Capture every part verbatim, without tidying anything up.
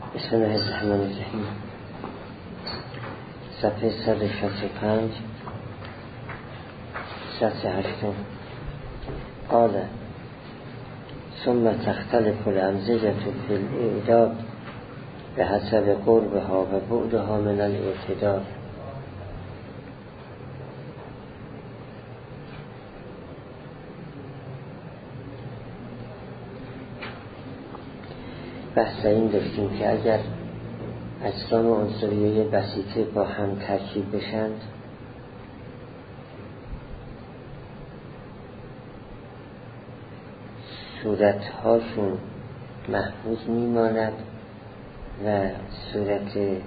بسم الله الرحمن الرحیم. صفحه صد و شصت و پنج، صفحه هشتم. قال ثم تختلف الامزجة في الاعداد به حسب قربها و بعدها من الاعتدال. بحث این داشتیم که اگر اجسام عنصریه بسیطه با هم ترکیب بشند صورتهاشون محفوظ میماند و صورت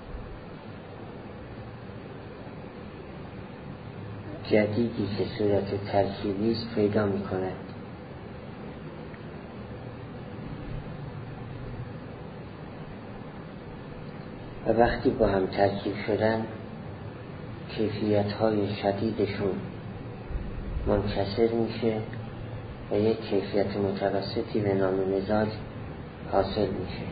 جدیدی که صورت ترکیبی است پیدا میکند. و وقتی با هم ترکیب شدن کیفیت‌های شدیدشون منکسر میشه و یک کیفیت متوسطی به نام مزاج حاصل میشه.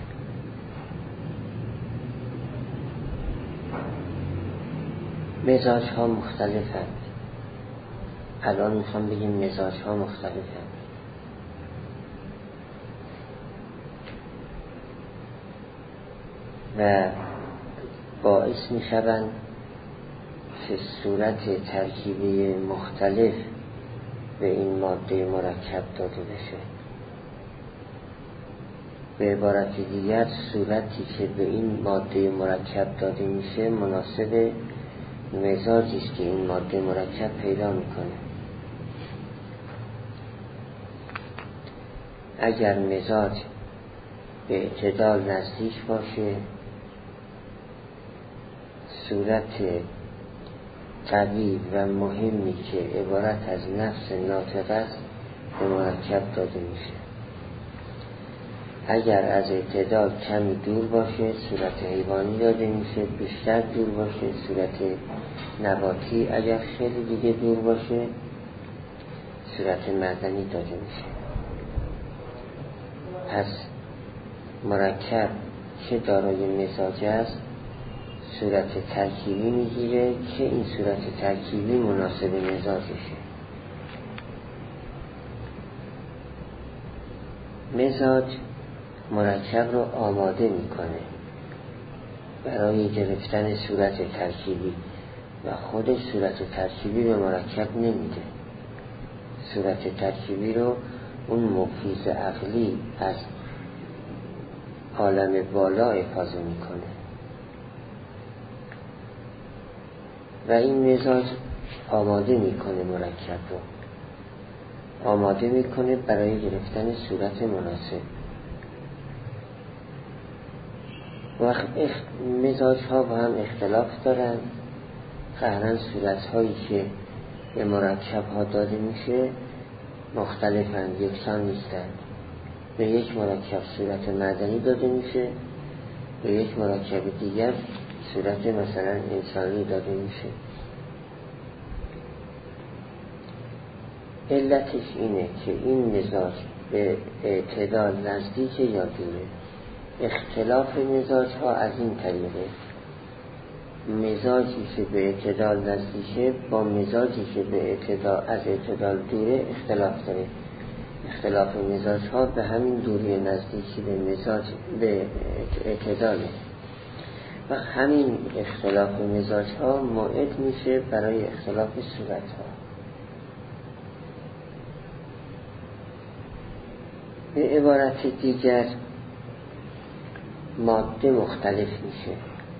مزاج ها مختلفند. الان میخوام بگیم مزاج ها مختلفند. و باعث میشوند که صورت ترکیبی مختلف به این ماده مرکب داده بشه. به عبارت دیگر صورتی که به این ماده مرکب داده میشه مناسب مزاجی است که این ماده مرکب پیدا میکنه. اگر مزاج به اعتدال نزدیک باشه صورت قوی و مهمی که عبارت از نفس ناطق است به مرکب داده میشه. اگر از اعتدال کمی دور باشه صورت حیوانی داده میشه، بیشتر دور باشه صورت نباتی، اگر خیلی دیگه دور باشه صورت معدنی داده میشه. پس مرکب که دارای مزاج است صورت ترکیبی میگیره که این صورت ترکیبی مناسب مزاجشه. مزاج مرکب رو آماده میکنه برای گرفتن صورت ترکیبی و خودش صورت ترکیبی به مرکب نمیده. صورت ترکیبی رو اون مفیز عقلی از عالم بالا افاضه میکنه و این مزاج آماده میکنه مرکب رو آماده میکنه برای گرفتن صورت مناسب. وقت مزاج ها با هم اختلاف دارن. قهرن صورت هایی که به مرکب ها داده میشه مختلفن، یکسان نیستن. به یک مرکب صورت معدنی داده میشه، به یک مرکب دیگر صورت مثلا انسانی داده میشه. علتش اینه که این مزاج به اعتدال نزدیک یا دوره. اختلاف مزاج ها از این طریقه: مزاجی که به اعتدال نزدیکه با مزاجی که به اعتدال از اعتدال دوره اختلاف داره. اختلاف مزاج ها به همین دوری نزدیکی به مزاج به اعتداله و همین اختلاف مزاج ها موعد میشه برای اختلاف صورت ها. به عبارت دیگر ماده مختلف میشه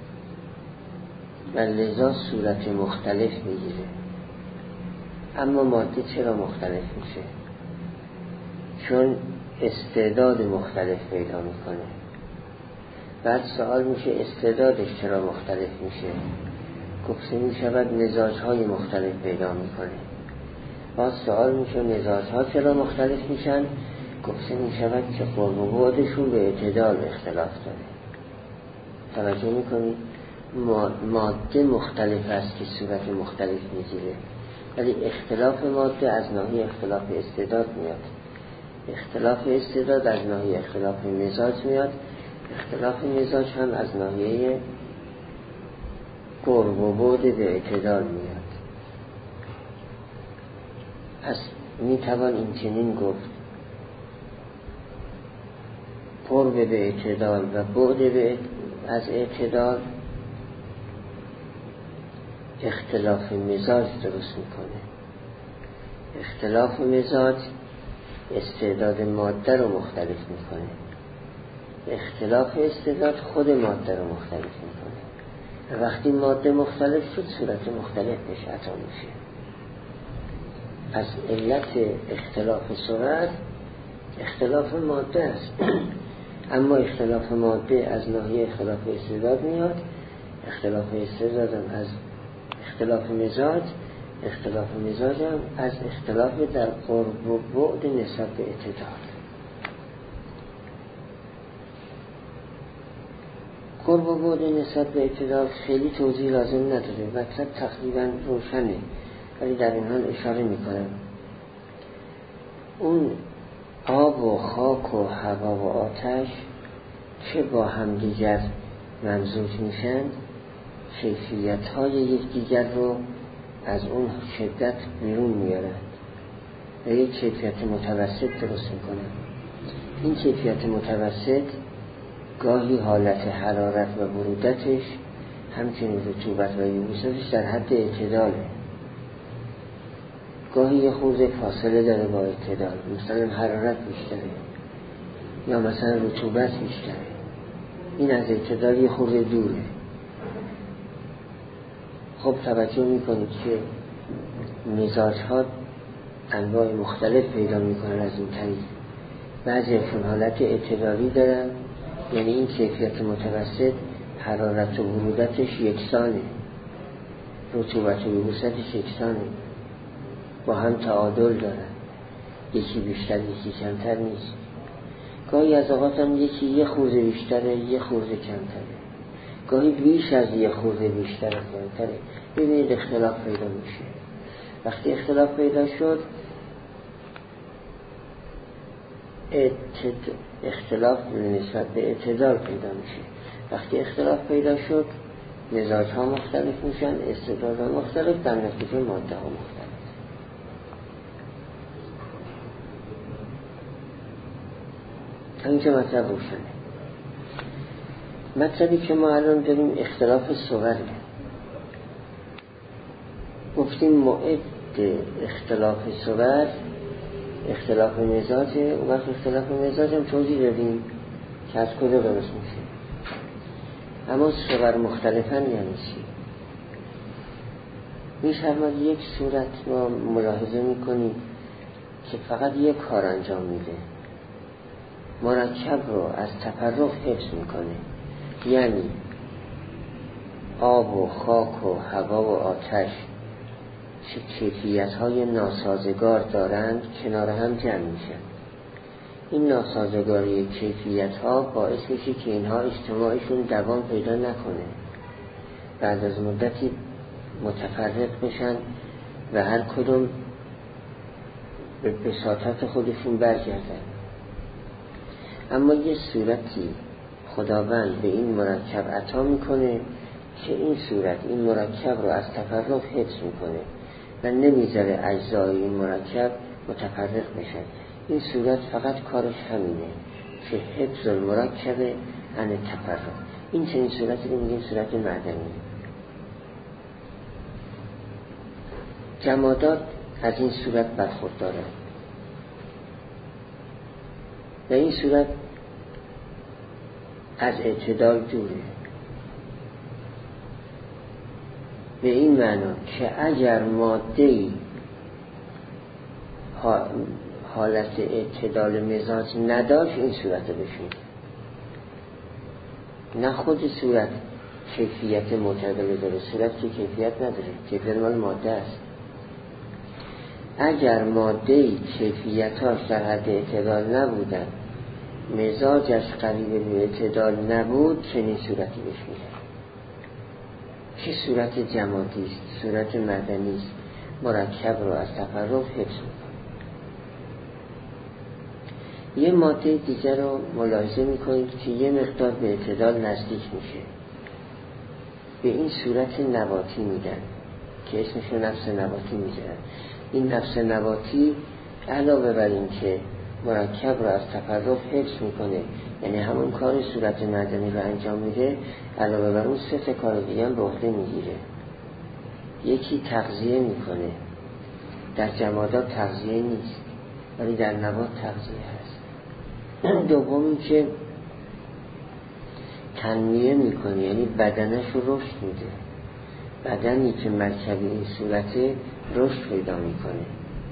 و لذا صورت مختلف میگیره. اما ماده چرا مختلف میشه؟ چون استعداد مختلف پیدا میکنه. بعد سوال میشه استعدادش چرا مختلف میشه؟ گفته میشود مزاجهای مختلف پیدا میکنه. بعد سوال میشه مزاجها چرا مختلف میشن؟ گفته میشود که قرب و بعدشون به اعتدال اختلاف داره. توجه میکنید؟ ماده مختلف است که صورت مختلف میگیره، ولی اختلاف ماده از ناحیه اختلاف استعداد میاد. اختلاف استعداد از ناحیه اختلاف مزاج میاد اختلاف مزاج هم از ناحیه قرب و بعد به اعتدال میاد. پس میتوان این چنین گفت قرب به اعتدال و بعد به از اعتدال اختلاف مزاج درست میکنه. اختلاف مزاج استعداد ماده رو مختلف میکنه. اختلاف استعداد خود ماده رو مختلف میکنه. و وقتی ماده مختلف شد صورت مختلف بهش عطا میشه. پس علت اختلاف صورت اختلاف ماده است. اما اختلاف ماده از ناحیه اختلاف استعداد میاد، اختلاف استعداد هم از اختلاف مزاج، اختلاف مزاج هم از اختلاف در قرب و بعد نسبت به اعتدال. قرب و بعد نسبت به اعتدال خیلی توضیح لازم نداره، مطلب تقریبا روشنه، ولی در این حال اشاره میکنم. اون آب و خاک و هوا و آتش چه با هم دیگر ممزوج میشن، کیفیت های یکدیگر رو از اون شدت بیرون میارن و یک کیفیت متوسط درست میکنن. این کیفیت متوسط گاهی حالت حرارت و برودتش همچنین رطوبت و یبوستش در حد اعتداله، گاهی یه خورده فاصله داره با اعتدال، مثلا حرارت بیشتره یا مثلا رطوبت بیشتره، این از اعتدال یه خورده دوره. خب توجه میکنید که مزاج ها انواع مختلف پیدا میکنن از این طریق. بعضی چون حالت اعتدالی دارن، یعنی این کیفیت متوسط حرارت و برودتش یکسانه، رطوبت و یبوستش یکسانه، با هم تعادل دارن، یکی بیشتر یکی کمتر نیست. گاهی از اوقات هم یکی یه خورده بیشتره یه خورده کمتره، گاهی بیش از یه خورده بیشتر و کمتره. ببینید اختلاف پیدا میشه. وقتی اختلاف پیدا شد اختلاف نسبت به اعتدال پیدا میشه. وقتی اختلاف پیدا شد مزاج ها مختلف میشن، استعداد ها مختلف، در نتیجه ماده ها مختلف. اینجا مطلب روشنه. مطلبی که ما الان داریم اختلاف صوره. گفتیم موعد اختلاف صوره اختلاف مزاجه، و وقت اختلاف مزاج هم توضیح دادیم که از کجا درست میشه. اما صور مختلفن یعنی چی؟ میشرمد یک صورت ما ملاحظه میکنیم که فقط یک کار انجام میده، مرکب رو از تفرق حفظ میکنه. یعنی آب و خاک و هوا و آتش چه کیفیت های ناسازگار دارند کنار هم جمع میشن. این ناسازگاری کیفیت ها باعث میشه که اینها اجتماعشون دوام پیدا نکنه، بعد از مدتی متفرق بشن و هر کدوم به بساطت خودشون برگردن. اما یه صورتی خداوند به این مرکب عطا میکنه که این صورت این مرکب رو از تفرق حفظ میکنه و نمیذاره اجزای این مرکب متفرق بشن. این صورت فقط کارش همینه که حفظ المرکب عن تفرق. این چنین صورتی رو میگیم صورت معدنی. جمادات از این صورت برخوردارن و این صورت از اعتدال دوره، به این معنا که اگر ماده‌ای حالت اعتدال مزاج نداشت این صورت بشید، نه خود صورت کیفیت معتدل داره، صورت که کیفیت نداره، کیفیت مال ماده است. اگر ماده‌ای کیفیتاش در حد اعتدال نبودن، مزاجش قریب به اعتدال نبود، چنین صورتی بهش میگن که صورت جمادی است، صورت معدنی است، مرکب رو از تفرق حفظ میکنه. یه ماده دیگر رو ملاحظه میکنید که یه مقدار به اعتدال نزدیک میشه، به این صورت نباتی میدن که اسمش رو نفس نباتی میذارن. این نفس نباتی علاوه بر این که مرکب رو از تفرق حفظ میکنه، یعنی همون کار صورت معدنی رو انجام میده، علاوه بر اون سه تا کار دیگه هم به عهده میگیره. یکی تغذیه میکنه، در جمادات تغذیه نیست ولی در نبات تغذیه هست. دومی که تنمیه میکنه، یعنی بدنش رو رشد میده، بدنی که مرکبی این صورته رشد پیدا میکنه.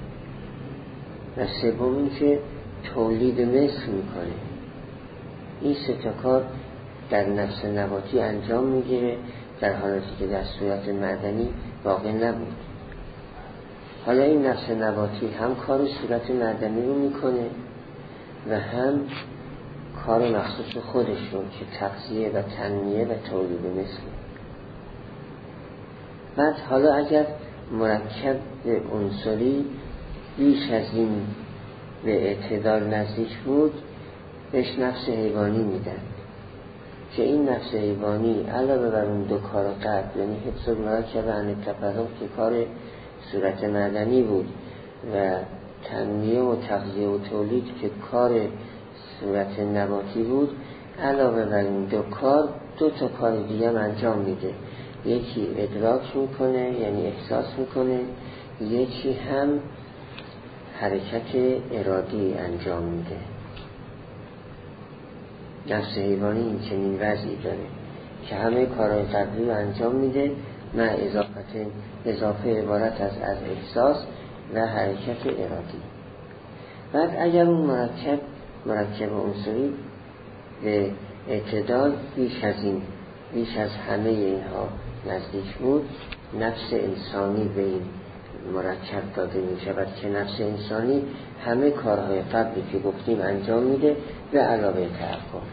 و سومی که تولید مثل میکنه. این سه تا کار در نفس نباتی انجام میگیره، در حالاتی که در صورت معدنی واقع نبود. حالا این نفس نباتی هم کار صورت معدنی رو میکنه و هم کار مخصوص خودش رو که تغذیه و تنمیه و تولید مثل. بعد حالا اگر مرکب عنصری بیش از این به اعتدال نزدیک بود، بهش نفس حیوانی میدن که این نفس حیوانی علاوه بر اون دو کار قبل، یعنی حفظ مرکب عن التفرق که کار صورت معدنی بود و تنمیه و تغذیه و تولید که کار صورت نباتی بود، علاوه بر این دو کار دو تا کار دیگه هم انجام میده. یکی ادراک میکنه، یعنی احساس میکنه، یکی هم حرکت ارادی انجام میده. نفس حیوانی این چنین وضعی داره که همه کارهای قبلی رو انجام میده، مع اضافت اضافه عبارت از از احساس و حرکت ارادی. بعد اگر اون مرکب مرکب عنصری به اعتدال بیش از این بیش از همه اینها نزدیک بود، نفس انسانی به این مرکب داده می شود که نفس انسانی همه کارهای قبلی که گفتیم انجام میده و علاوه تعقل.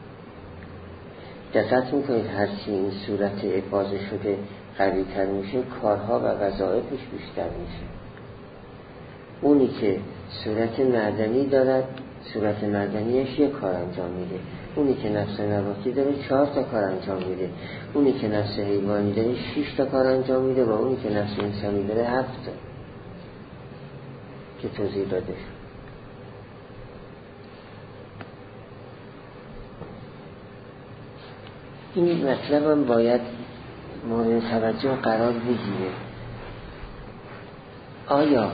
دقت میکنید هرچی این صورت افاضه شده قوی تر میشه، کارها و وظایفش بیشتر میشه. اونی که صورت معدنی دارد، صورت معدنیش یک کار انجام میده. اونی که نفس نباتی داره چهار تا کار انجام میده. اونی که نفس حیوانی داره شش تا کار انجام میده و اونی که نفس انسانی داره هفت تا که توضیح داده شد. این مطلب هم باید مورد توجه قرار بگیره. آیا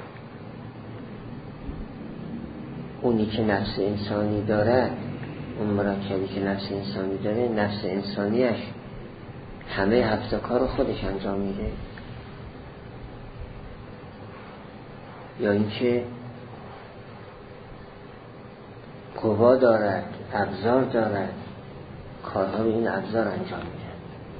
اونی که نفس انسانی داره، اون مرکبی که نفس انسانی داره، نفس انسانیش همه هفت کار خودش انجام میده، یا اینکه قوا دارد، ابزار دارد، کارها به این ابزار انجام میده؟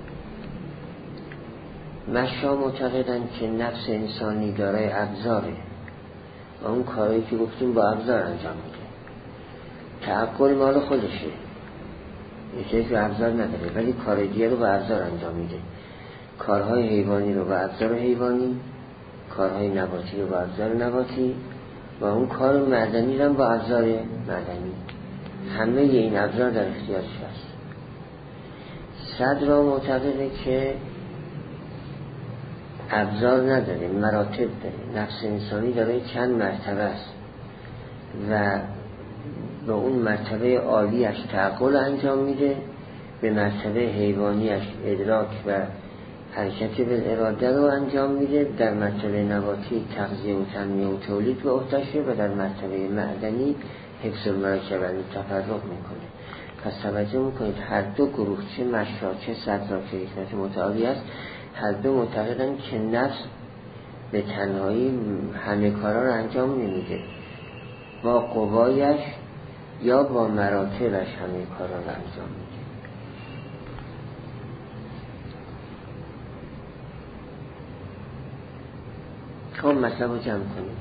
مشا معتقدن که نفس انسانی داره ابزاره و اون کارهایی که گفتیم با ابزار انجام میده. تعقل مال خودشه، یه چیزی به ابزار نداره ولی کار دیگه رو با ابزار انجام میده. کارهای حیوانی رو با ابزار حیوانی، کارهای نباتی رو با ابزار نباتی و اون کار معدنی رو با ابزار معدنی. همه این ابزار در اختیارش هست. صدر معتقده که ابزار نداره، مراتب داره. نفس انسانی داره چند مرتبه است و به اون مرتبه عالیش تعقل انجام میده، به مرتبه حیوانیش ادراک و حرکت بالاراده رو انجام میده، در مرتبه نباتی تغذیه و تنمیه و تولید به عهده‌شه و در مرتبه معدنی حفظ المرکب عن التفرق میکنه. پس توجه میکنید هر دو گروه، چه مشا چه صدرا که حکمت متعالی است، هر دو معتقدن که نفس به تنهایی همه کارا رو انجام نمیده، با قوایش یا با مراتبش همه کارا رو انجام میده. خب مطلب رو جمع کنیم.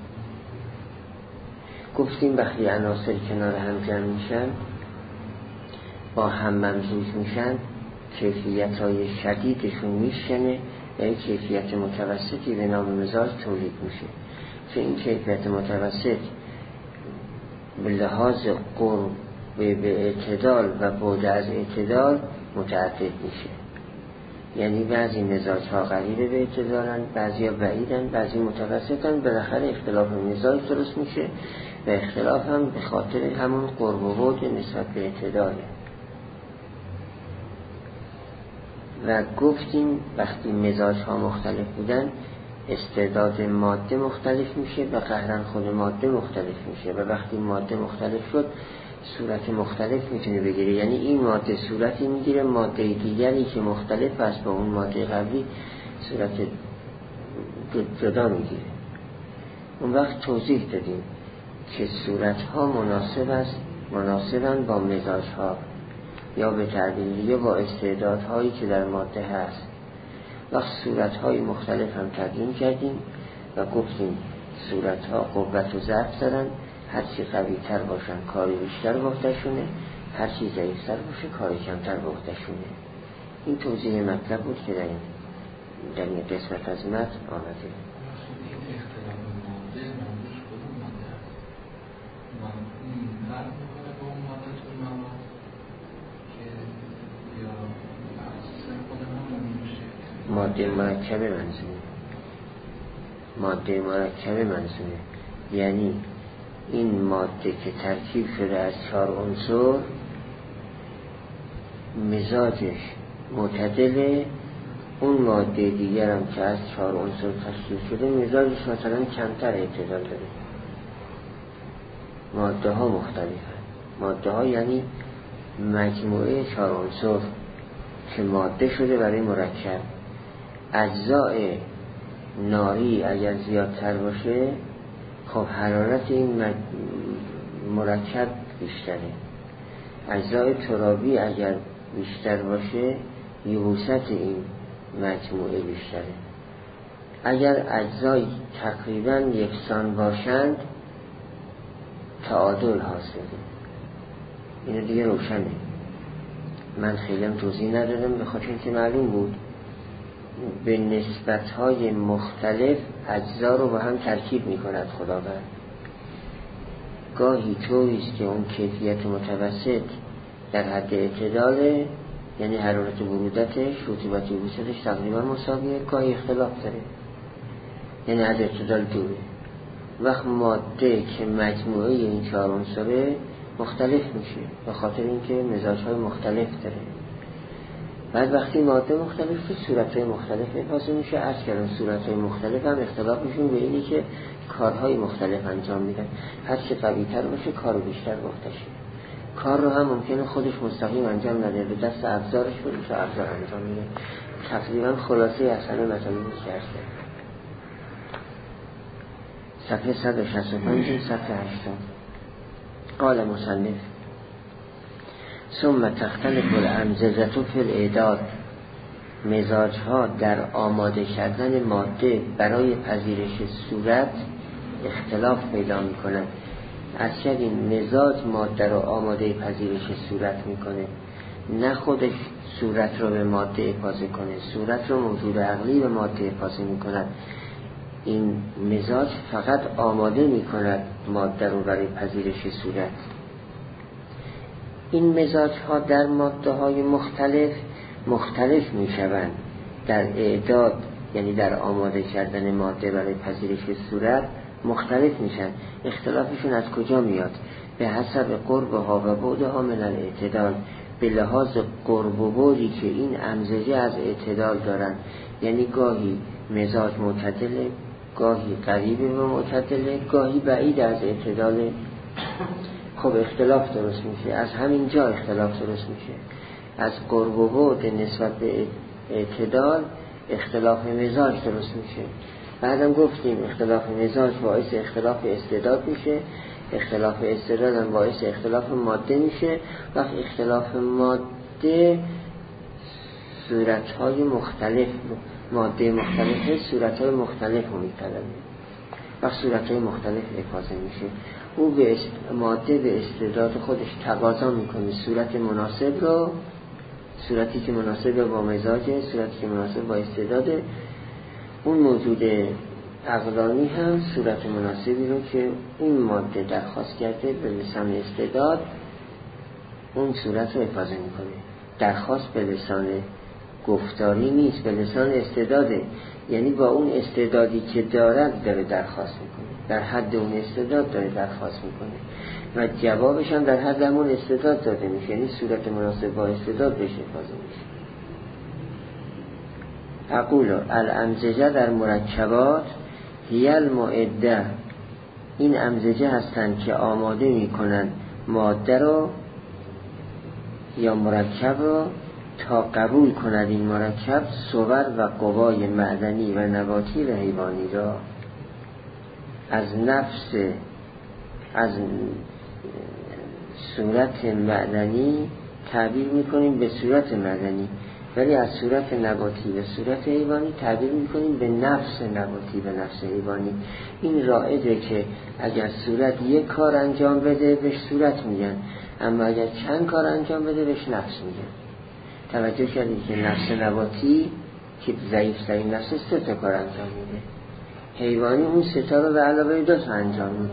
گفتیم وقتی عناصر کنار هم جمع میشن، با هم ممزوج میشن، کیفیت های شدیدشون میشنه و این کیفیت متوسطی به نام مزاج تولید میشه که این کیفیت متوسط به لحاظ قرب به اعتدال و بعد از اعتدال متعدد میشه. یعنی بعضی مزاج ها قریب به اعتدالن، بعضی ها بعیدن، بعضی متوسطن. بالاخره اختلاف مزاج درست میشه و اختلاف هم به خاطر همون قرب و بعد نسبت به اعتداله. و گفتیم وقتی مزاج ها مختلف بودن استعداد ماده مختلف میشه و قهرن خود ماده مختلف میشه و وقتی ماده مختلف شد صورت مختلف میتونه بگیره. یعنی این ماده صورتی میگیره، ماده دیگری که مختلف است با اون ماده قبلی صورت جدا میگیره. اون وقت توضیح دادیم که صورت ها مناسب است مناسبن با مزاج ها یا به تعبیر دیگه با استعدادهایی که در ماده هست. وقت صورتهای مختلف هم تقییم کردیم و گفتیم صورتها قوت و ضعف دارن، هرچی قوی تر باشن کاری بیشتر به عهده‌شونه، هرچی ضعیف تر باشه کاری کمتر به عهده‌شونه. این توضیح مطلب بود که در این در این قسمت از متن آمده. ماده مرکب منظومه ماده مرکب منظومه یعنی این ماده که ترکیب شده از چهار عنصر مزاجش معتدله، اون ماده دیگر هم که از چهار عنصر تشکیل شده مزاجش مثلا کمتر اعتدال داره. ماده ها مختلفه. ماده ها یعنی مجموعه چهار عنصر که ماده شده برای مرکب. اجزاء ناری اگر زیادتر باشه خب حرارت این مرکب بیشتره. اجزاء ترابی اگر بیشتر باشه یبوست این مجموعه بیشتره. اگر اجزای تقریبا یکسان باشند تعادل حاصله. اینو دیگه روشنه. من خیلی هم توضیح ندادم به خاطر اینکه معلوم بود به نسبت‌های مختلف اجزا رو با هم ترکیب می‌کند خداوند. گاهی طوریست که اون کیفیت متوسط در حد اعتداله، یعنی حرارت برودتش رطوبت یبوستش تقریبا مساویه، گاهی اختلاف داره یعنی از اعتدال دوره. وقت ماده که مجموعه این چهار عنصره مختلف میشه به خاطر اینکه مزاج‌های مختلف داره. بعد وقتی ماده مختلف که صورت‌های مختلف حاصل میشه. از کردن صورت‌های مختلف هم اختلافشون به اینه که کارهای مختلف انجام میدن. هر چه قوی‌تر باشه کار بیشتر گفتشه. کار رو هم ممکنه خودش مستقیم انجام نده، به دست ابزارش بده و ابزار انجام میده. تقریبا خلاصه از همه مطالبی که هست. صفحه صد و شصت و پنج صفحه هشتاد. قال مصنف ثم تختلف الامزجة فی الاعداد. مزاج ها در آماده کردن ماده برای پذیرش صورت اختلاف پیدا می کنند. از این مزاج ماده رو آماده پذیرش صورت می کنه، نه خودش صورت رو به ماده اپاضه کنه. صورت رو موجود عقلی به ماده اپاضه می کند. این مزاج فقط آماده می کند ماده رو برای پذیرش صورت. این مزاج ها در ماده های مختلف مختلف می شوند. در اعداد یعنی در آماده کردن ماده برای پذیرش صورت مختلف میشن. اختلافشون از کجا میاد؟ به حسب قربها و بعدها من الاعتدال. به لحاظ قرب و بعدی که این امزجه از اعتدال دارن. یعنی گاهی مزاج معتدله، گاهی قریب و معتدله، گاهی بعید از اعتدال. خب اختلاف درست میشه. از همین جا اختلاف درست میشه. از قرب و بعد نسبت به اعتدال اختلاف مزاج درست میشه. بعدم گفتیم اختلاف مزاج باعث اختلاف استعداد میشه، اختلاف استعداد هم باعث اختلاف ماده میشه. وقت اختلاف ماده صورتهای مختلف ماده مختلفه صورتهای مختلف رو میطلبه. وقت صورتهای مختلف افاضه میشه. او به ماده به استعداد خودش تقاضا میکنه صورت مناسب رو، صورتی که مناسب با مزاجه، صورتی که مناسب با استعداده. اون موجود عقلانی هم صورت مناسبی رو که این ماده درخواست کرده به لسان استعداد اون صورت رو افاضه میکنه. درخواست به لسان گفتاری نیست، به لسان استعداده، یعنی با اون استعدادی که دارد داره درخواست میکنه، در حد اون استعداد داره درخواست میکنه و جوابش هم در حد همون استعداد داده میشه، یعنی صورت مناسب با استعداد بهش افاضه میشه. اقول الامزجه در مرکبات هی المعده، این امزجه هستند که آماده میکنن ماده رو یا مرکب رو تا قبول کند این مرکب صور و قوای معدنی و نباتی و حیوانی را از نفس از صورت معدنی تعبیر میکنیم به صورت معدنی، ولی از صورت نباتی به صورت حیوانی تعبیر میکنیم به نفس نباتی به نفس حیوانی. این رائجه که اگر صورت یک کار انجام بده بهش صورت میگن، اما اگر چند کار انجام بده بهش نفس میگن. توجه کردید که نفس نباتی که ضعیف‌ترین نفس سه تا کار انجام میده، حیوانی اون سه تا رو به علاوه دو تا انجام میده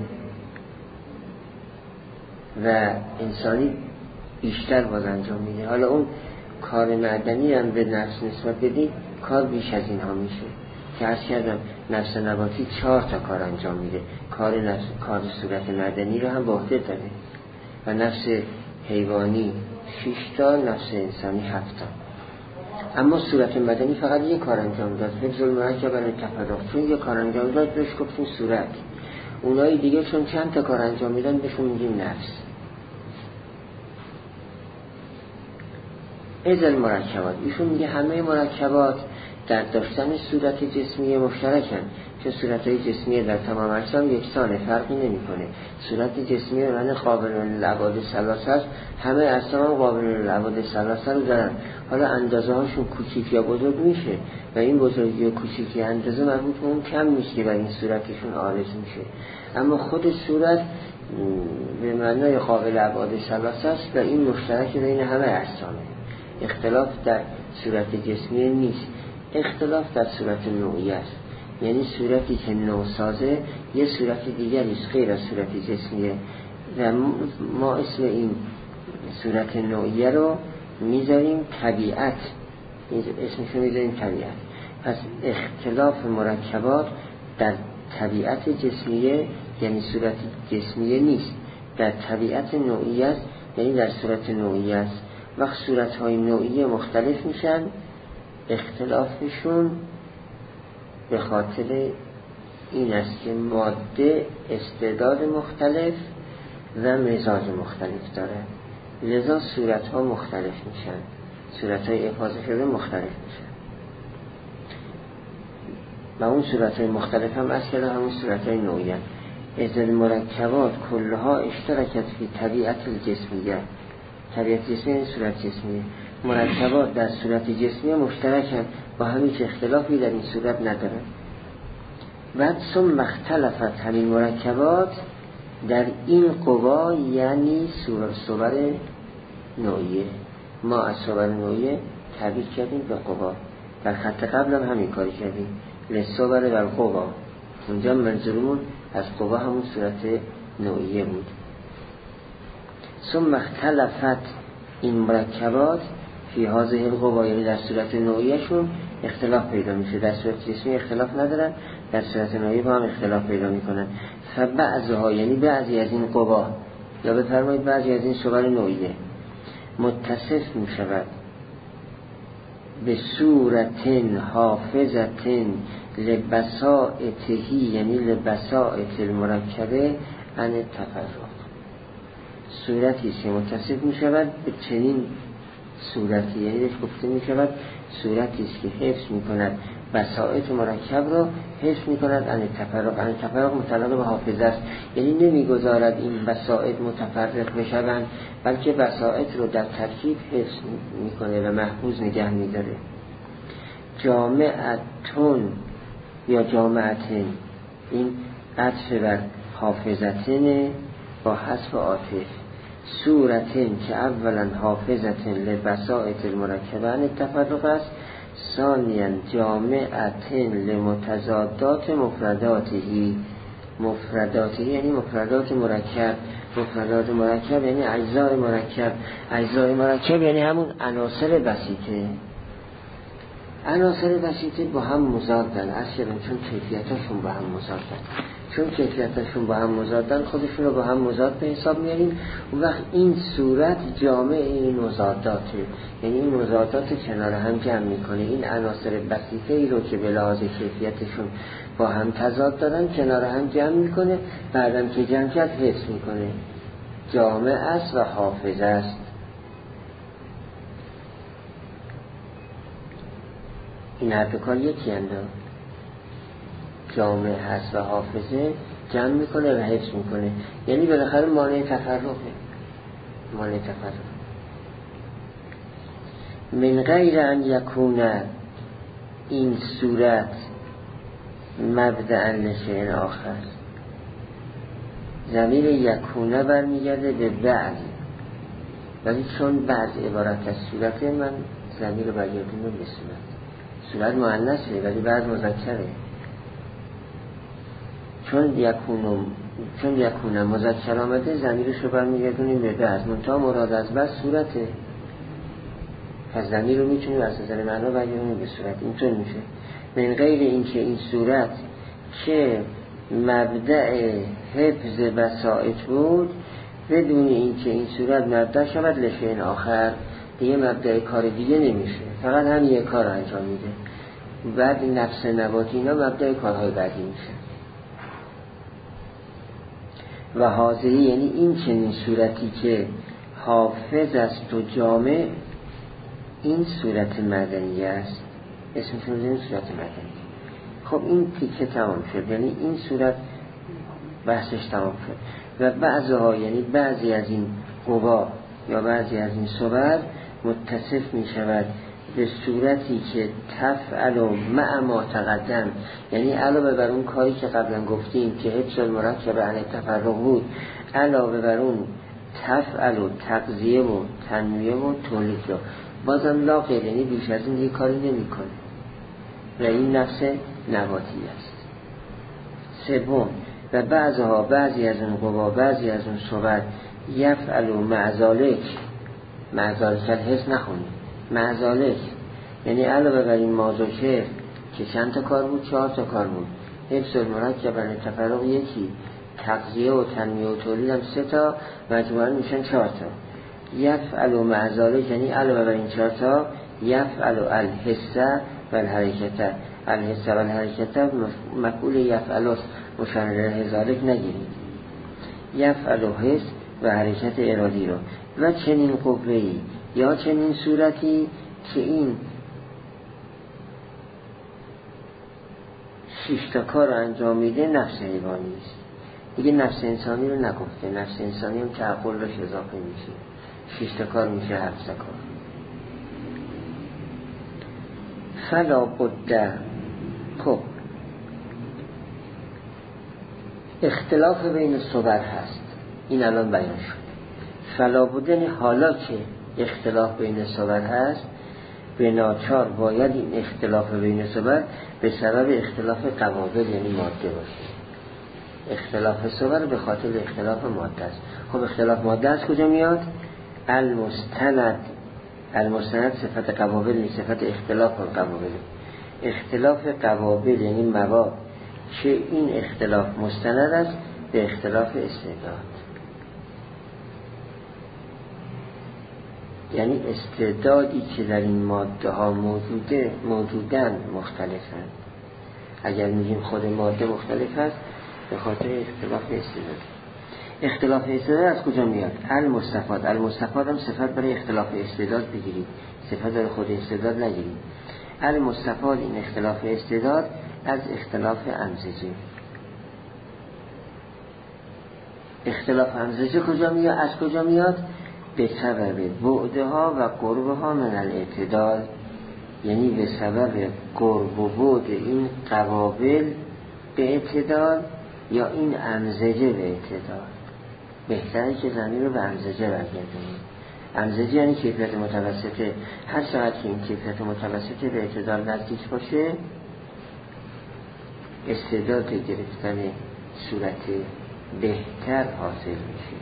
و انسانی بیشتر باز انجام میده. حالا اون کار معدنی هم به نفس نسبت بدید کار بیش از اینها میشه که عرض کردم نفس نباتی چهار تا کار انجام میده، کار نفس کار صورت معدنی رو هم به عهده داره و نفس حیوانی شش تا، نفس انسانی هفت تا. اما صورت مدنی فقط یک کار انجام داد، حفظ المرکب برای تفرق، چون یک کار انجام داد بهش گفتیم صورت. اونایی دیگه چون چند تا کار انجام میدن بهشون میگیم نفس. از المرکبات، ایشون میگه همه مرکبات در داشتن صورت جسمی مشترکن، چون صورتهای جسمی در تمام اجسام یکسانه، فرقی نمیکنه. صورت جسمی معنی قابل للابعاد ثلاثه است، همه اجسام هم قابل للابعاد ثلاثه رو دارن. حالا اندازه هاشون کوچیک یا بزرگ میشه و این بزرگی و کوچیکی اندازه مربوط به اون کم میشه و این صورتشون عارض میشه. اما خود صورت به معنای قابل ابعاد ثلاثه است و این مشترک بین همه اجسامه. اختلاف در صورت جسمی نیست، اختلاف در صورت نوعی است، یعنی صورتی که نوسازه یه صورت دیگری است غیر از صورت جسمیه و ما اسم این صورت نوعیه رو میذاریم طبیعت، اسمش رو میذاریم طبیعت. پس اختلاف مرکبات در طبیعت جسمیه یعنی صورت جسمیه نیست، در طبیعت نوعیه است، یعنی در صورت نوعیه است. وقت صورت‌های نوعیه مختلف میشن، اختلافشون به خاطر این است که ماده استعداد مختلف و مزاج مختلف داره، لذا صورت‌ها مختلف میشن، صورت‌های افاضه شده مختلف میشن و اون صورت‌های مختلف هم اصل همون صورت‌های نوعیه. از المرکبات کلها اشترکت فی طبیعت الجسمیه، طبیعت جسمی این صورت جسمیه. مرکبات در صورت جسمی مشترکن، با همیچ اختلافی در این صورت ندارن. بعد ثم اختلفت همین مرکبات در این قوا، یعنی صور نوعیه. ما از صور نوعیه تعبیر کردیم به قوا، در خط قبل هم همین کاری کردیم لصور در قوا، اونجا منظورمون از قوا همون صورت نوعیه بود. ثم اختلفت این مرکبات فی هذه القوا، یعنی در صورت نوعیشون اختلاف پیدا میشه، در صورت جسمی اختلاف ندارن، در صورت نوعی با هم اختلاف پیدا میکنن. فبعضها، یعنی بعضی از این قوا یا بفرمایید بعضی از این صور نوعیه متصف میشود به صورت حافظت لبسائطه، یعنی لبسائط المرکبه عن التفرق. صورتی که متصف می شود به چنین صورتی، یعنی بهش گفته می شود صورتی است که حفظ می کند بسائط مرکب را، حفظ می کند عن تفرق. عن تفرق متعلق به حافظه است، یعنی نمی گذارد این بسائط متفرق بشوند، بلکه بسائط رو در ترکیب حفظ می کنه و محفوظ نگه می داره. جامعتون یا جامعتن، این عطف بر حافظتن با حذف عاطف. صورتین که اولا حافظتین لبسائط المرکبه عن التفرق است، ثانیا جامعتین لمتضادات مفرداتی. مفرداتی یعنی مفردات مرکب، مفردات مرکب یعنی اجزای مرکب، اجزای مرکب یعنی همون عناصر بسیطه. عناصر بسیطه با هم مضادن اصلا، چون کیفیتاشون با هم مضادن. چون کیفیتاشون با هم مضادن خودشون رو با هم مضاد به حساب میاریم. اون وقت این صورت جامع این مضاداته، یعنی این مضادات کنار هم جمع میکنه. این عناصر بسیطه ای رو که به لحاظ کیفیتشون با هم تضاد دارن کنار هم جمع میکنه، بعدم که جمع کرد حفظ میکنه. جامع است و حافظ است. این هر دو کار یکی انده، جامع هست و حافظه، جمع میکنه و حفظ میکنه. یعنی بالاخره مانع تفرقه، مانع تفرق. من غیر ان یکون این صورت مبدأ لشیء آخر. ضمیر یکونه برمیگرده به بعد، ولی چون بعد عبارت از صورت، من ضمیر رو برگردونم به صورت. صورت مؤنثه ولی بعد مذکره. چون یکونم چون یکونه مذکر آمده، ضمیرش رو برمیگردونیم به بعد، منتها مراد از بعد صورته. پس ضمیر رو میتونیم از نظر معنا برگردونیم به صورت. اینطور میشه من غیر اینکه این صورت که مبدأ حفظ بسائط بود، بدون اینکه این صورت مبدأ شود لشیء آخر، دیگه مبدأ کار دیگه نمیشه، فقط هم یک کار انجام میده. بعد نفس نباتی اینا مبدأ کارهای بعدی میشه. و حاضری یعنی این چنین صورتی که حافظ است و جامع، این صورت مدنی است، اسمش رو بزنیم صورت مدنی. خب این تیکه تمام شد، یعنی این صورت بحثش تمام شد. و بعضها یعنی بعضی از این قوا یا بعضی از این صور متصف می شود به صورتی که تفعل و مع ما تقدم، یعنی علاوه بر اون کاری که قبلا گفتیم که حفظ المرکب عن التفرق بود، علاوه بر اون تفعل و تقضیه و تنویه و تولید رو بازم لا غیر، یعنی بیش از این یک کاری نمی کنه و این نفس نباتی است. سوم و بعضها بعضی از اون قوا بعضی از اون صور یفعل و معذالک، معذالک الحس نخونی، معذالک یعنی علاوه بر این مازوکر که چند تا کار بود؟ چهار تا کار بود. حفظ المرکب عن التفرق یکی، تقضیه و تنمیه و تولید هم سه تا، مجموعاً میشن چهار تا. یفعل و معذالک یعنی علاوه بر این چهار تا یفعل الحس و الحرکت. الحس و الحرکت مفعول یفعل است، مشارره هزالک نگیرید. یفعل و حس و حرکت ارادی رو. و چنین قوهی یا چنین صورتی که این شش تا کار رو انجام میده، نفس حیوانی است. دیگه نفس انسانی رو نگفته، نفس انسانی هم تعقل روش اضافه میشه، شش تا کار میشه هفت تا کار. فلا بد. خب اختلاف بین صور هست، این الان بیان شد. فلا بد حالا که اختلاف بین صور هست، به ناچار باید این اختلاف بین صور به سبب اختلاف قوابل یعنی ماده باشه. اختلاف صور به خاطر اختلاف ماده است. خب اختلاف ماده از کجا میاد؟ المستند. المستند صفت قوابل نیست، صفت اختلاف قوابل. اختلاف قوابل یعنی مواد که این اختلاف مستند است به اختلاف استعداد، یعنی استعدادی که در این ماده ها موجوده موجودن مختلفند. اگر میگیم خود ماده مختلف است به خاطر اختلاف استعداد. اختلاف استعداد از کجا میاد؟ المستفاد. المستفاد هم صفت برای اختلاف استعداد بگیرید، صفت برای خود استعداد نگیرید. المستفاد این اختلاف استعداد از اختلاف امزجه. اختلاف امزجه کجا میاد؟ از کجا میاد؟ به سبب بعدها و قربها من الاعتدال، یعنی به سبب قرب و بعد این قوابل به اعتدال یا این امزجه به اعتدال. بهتره که زمین رو به امزجه برگردونیم. امزجه یعنی کیفیت متوسطه. هر چقدر که این کیفیت متوسطه به اعتدال نزدیک باشه، استعداد گرفتن صورت بهتر حاصل میشه.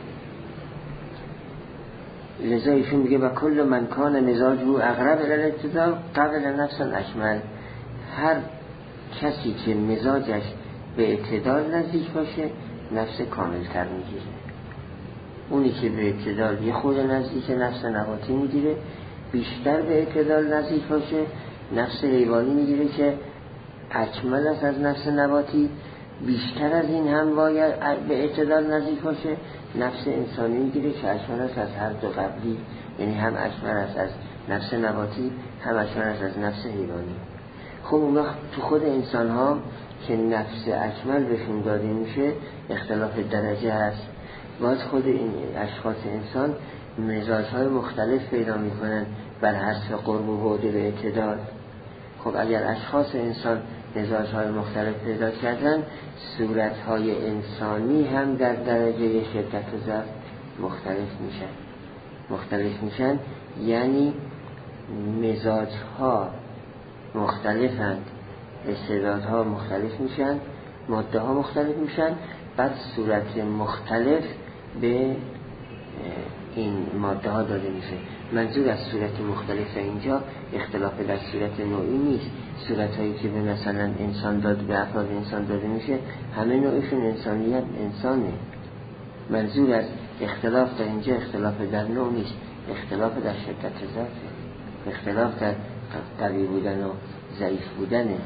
لذا ایشون میگه و کل من کان مزاج او اقرب الی الاعتدال قبل نفس اکمل. هر کسی که مزاجش به اعتدال نزدیک باشه نفس کامل تر میگیره. اونی که به اعتدال یه خود نزدیک نفس نباتی میگیره، بیشتر به اعتدال نزدیک باشه نفس حیوانی میگیره که اکمل است از نفس نباتی، بیشتر از این هم باید به اعتدال نزدیک باشه نفس انسانی میگیره که اکمل است از هر دو قبلی، یعنی هم اکمل است از نفس نباتی هم اکمل است از نفس حیوانی. خب اون وقت تو خود انسان ها که نفس اکمل بهشون داده میشه اختلاف درجه هست. باز خود این اشخاص انسان مزاج‌های مختلف پیدا میکنن بر حسب قرب و بعد به اعتدال. خب اگر اشخاص انسان مزاج‌های مختلف پیدا کردن، صورت‌های انسانی هم در درجه شدت و ضعف مختلف میشن. مختلف میشن یعنی مزاج‌ها مختلفند، استعدادها مختلف میشن، ماده ها مختلف میشن، بعد صورت مختلف به این ماده ها داده میشه. منظور از صورت مختلف اینجا اختلاف در صورت نوعی نیست. صورت هایی که به مثلا انسان داده، به افراد انسان داده میشه همه نوعشون انسانیت انسانه. منظور از اختلاف در اینجا اختلاف در نوع نیست، اختلاف در شدت ذاته، اختلاف در قوی بودن و ضعیف بودنه.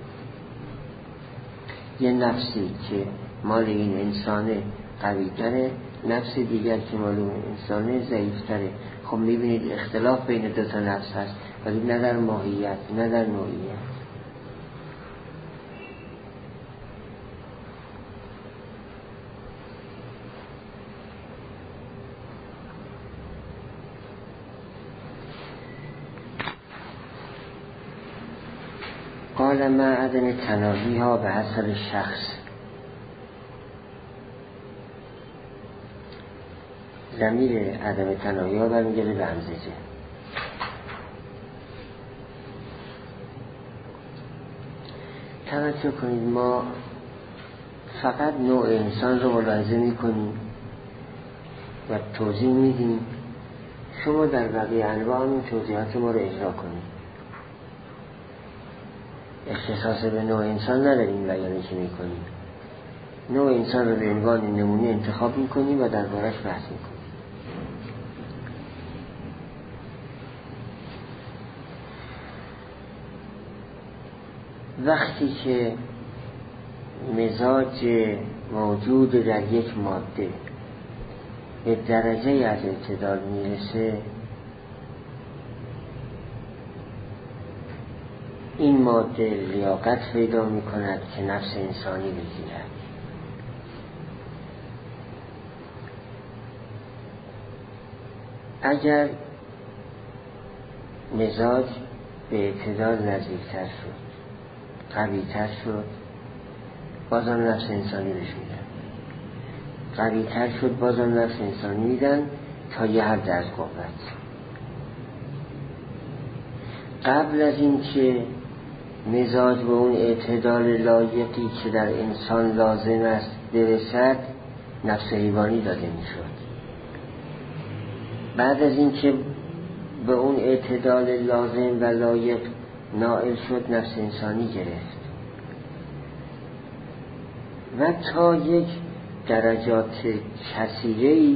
یه نفسی که مال این انسانه قوی تره، نفس دیگر که مال اون انسانه ضعیف تره. خب میبینید اختلاف بین دو تا نفس هست، ولی نه در ماهیت نه در نوعیت. قال ما عدم تناهی ها به حسب شخص. ضمیر عدم تناهی ها برمیگرده به همزجه. توجه کنید، ما فقط نوع انسان رو ملاحظه می کنیم و توضیح میدیم. شما در بقیه انواع این توضیحات ما رو اجرا کنید. اختصاص به نوع انسان نداریم بیانی که میکنیم. نوع انسان رو به عنوان نمونه انتخاب میکنیم و دربارش بحث میکنیم. وقتی که مزاج موجود در یک ماده به درجه از اعتدال میرسه، این ماده لیاقت پیدا می کند که نفس انسانی بگیرد. اگر مزاج به اعتدال نزدیکتر شد، قویتر شد، بازم نفس انسانی بهش میدن. قویتر شد، بازم نفس انسانی میدن تا یه حد از قوت. قبل از این که مزاج به اون اعتدال لایقی که در انسان لازم است برسد، نفس حیوانی داده میشد. بعد از این که به اون اعتدال لازم و لایق نائل شد، نفس انسانی گرفت و تا یک درجات کثیره‌ای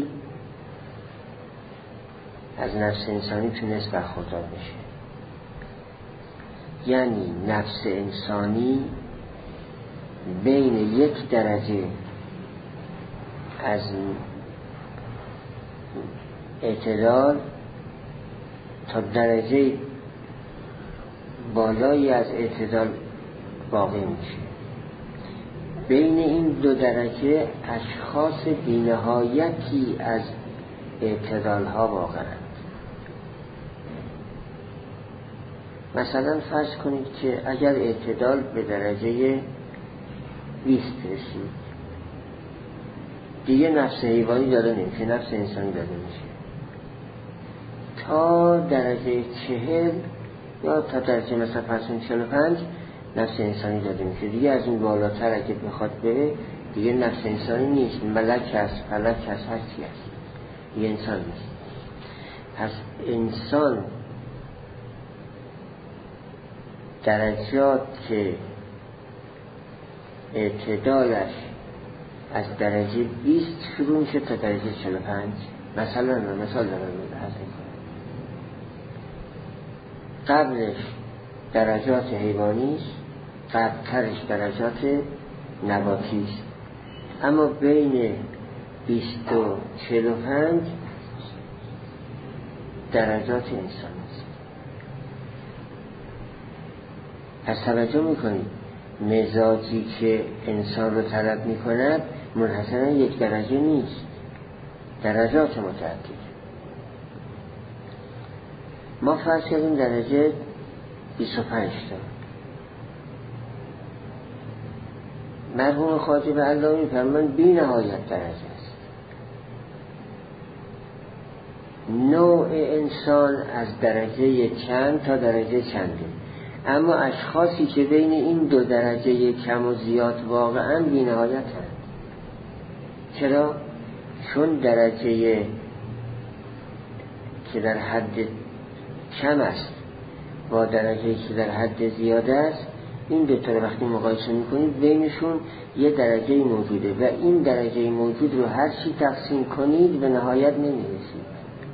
از نفس انسانی تونست برخوردار بشه. یعنی نفس انسانی بین یک درجه از اعتدال تا درجه بالایی از اعتدال باقی میشه. بین این دو درجه اشخاص بی‌نهایتی از اعتدال ها واقعاً. مثلا فرض کنید که اگر اعتدال به درجه بیست رسید، دیگه نفس حیوانی داده نمیشه، نفس انسانی داده میشه. تا درجه چهل یا تا درجه مثلا پرسون چهل و پنج نفس انسانی داده میشه. دیگه از این بالاتر اگه بخواد بره دیگه نفس انسانی نیست، ملک هست، فلک هست، هر چی هست، دیگه انسان نیست. پس انسان درجات که اعتدالش از درجه بیست شروع میشه تا درجه چهل و پنج. مثلا مثال دارم حسن کنم، قبلش درجات حیوانی است، قبلترش درجات نباتی است، اما بین بیست و چهل و پنج درجات انسان است. پس توجه میکنید مزاجی که انسان رو طلب میکند منحصرا یک درجه نیست، درجات متعدد. ما فرض کردیم درجه بیست و پنج تا. مرحوم خواجه به الله میفرمایند بی نهایت درجه است. نوع انسان از درجه چند تا درجه چنده، اما اشخاصی که بین این دو درجه کم و زیاد واقعا بی نهایت هستند. چرا؟ چون درجه که در حد کم است با درجه که در حد زیاد است، این دو تا رو وقتی مقایسه میکنید بینشون یه درجه موجوده و این درجه موجود رو هر چی تقسیم کنید به نهایت نمیرسید.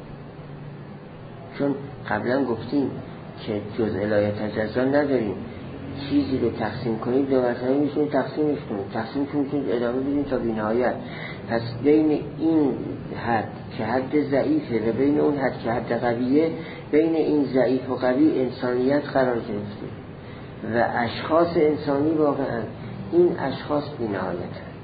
چون قبلا گفتیم که جز الهه تجزا نداریم، چیزی رو تقسیم کنید به مرتبه میشونید تقسیمش کنید، تقسیم کنید ادامه بدید تا بی نهایت. پس بین این حد که حد ضعیفه و بین اون حد که حد قویه، بین این ضعیف و قوی انسانیت قرار گرفته و اشخاص انسانی واقعا این اشخاص بی نهایت هست.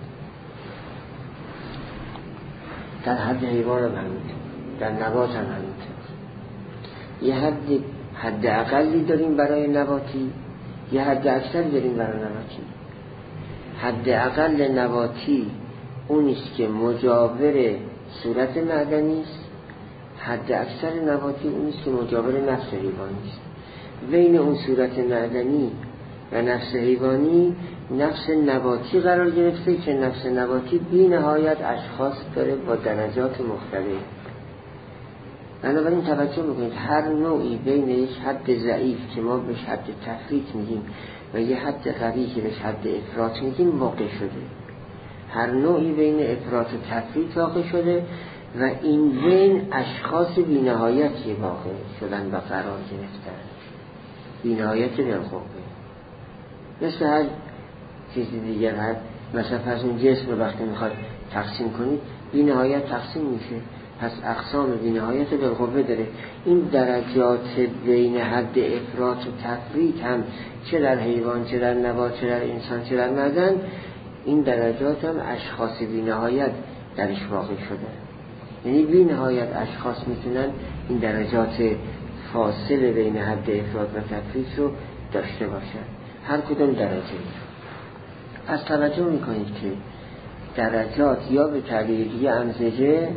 در حد حیوان هم همینطور، در نبات هم همینطور. یه حد حد اقلی داریم برای نباتی، یه حد اکثر داریم برای نباتی. حد اقل نباتی اونیست که مجاور صورت معدنی است، حد اکثر نباتی اونیست که مجاور نفس حیوانی است. بین اون صورت معدنی و نفس حیوانی نفس نباتی قرار گرفته که نفس نباتی بی نهایت اشخاص داره با درجات مختلف. بنابراین توجه میکنید هر نوعی بین یک حد ضعیف که ما بهش حد تفریط میگیم و یه حد قوی که بهش حد افراط میگیم واقع شده. هر نوعی بین افراط و تفریط واقع شده و این بین اشخاص بی نهایتی واقع شدن و قرار گرفتن، بی نهایت بالقوه. مثل هر چیزی دیگر هست، مثلا پس اون جسم رو وقتی میخواد تقسیم کنید بی نهایت تقسیم میشه، پس اقسام بی نهایت بالقوه داره. این درجات بین حد افراط و تفریط هم چه در حیوان چه در نبات چه در انسان چه در معدن، این درجات هم اشخاص بی نهایت درش واقع شده. یعنی بی نهایت اشخاص میتونن این درجات فاصله بین حد افراط و تفریط رو داشته باشن، هر کدوم درجه. پس توجه میکنید که درجات یا به تعبیر دیگه امزجه،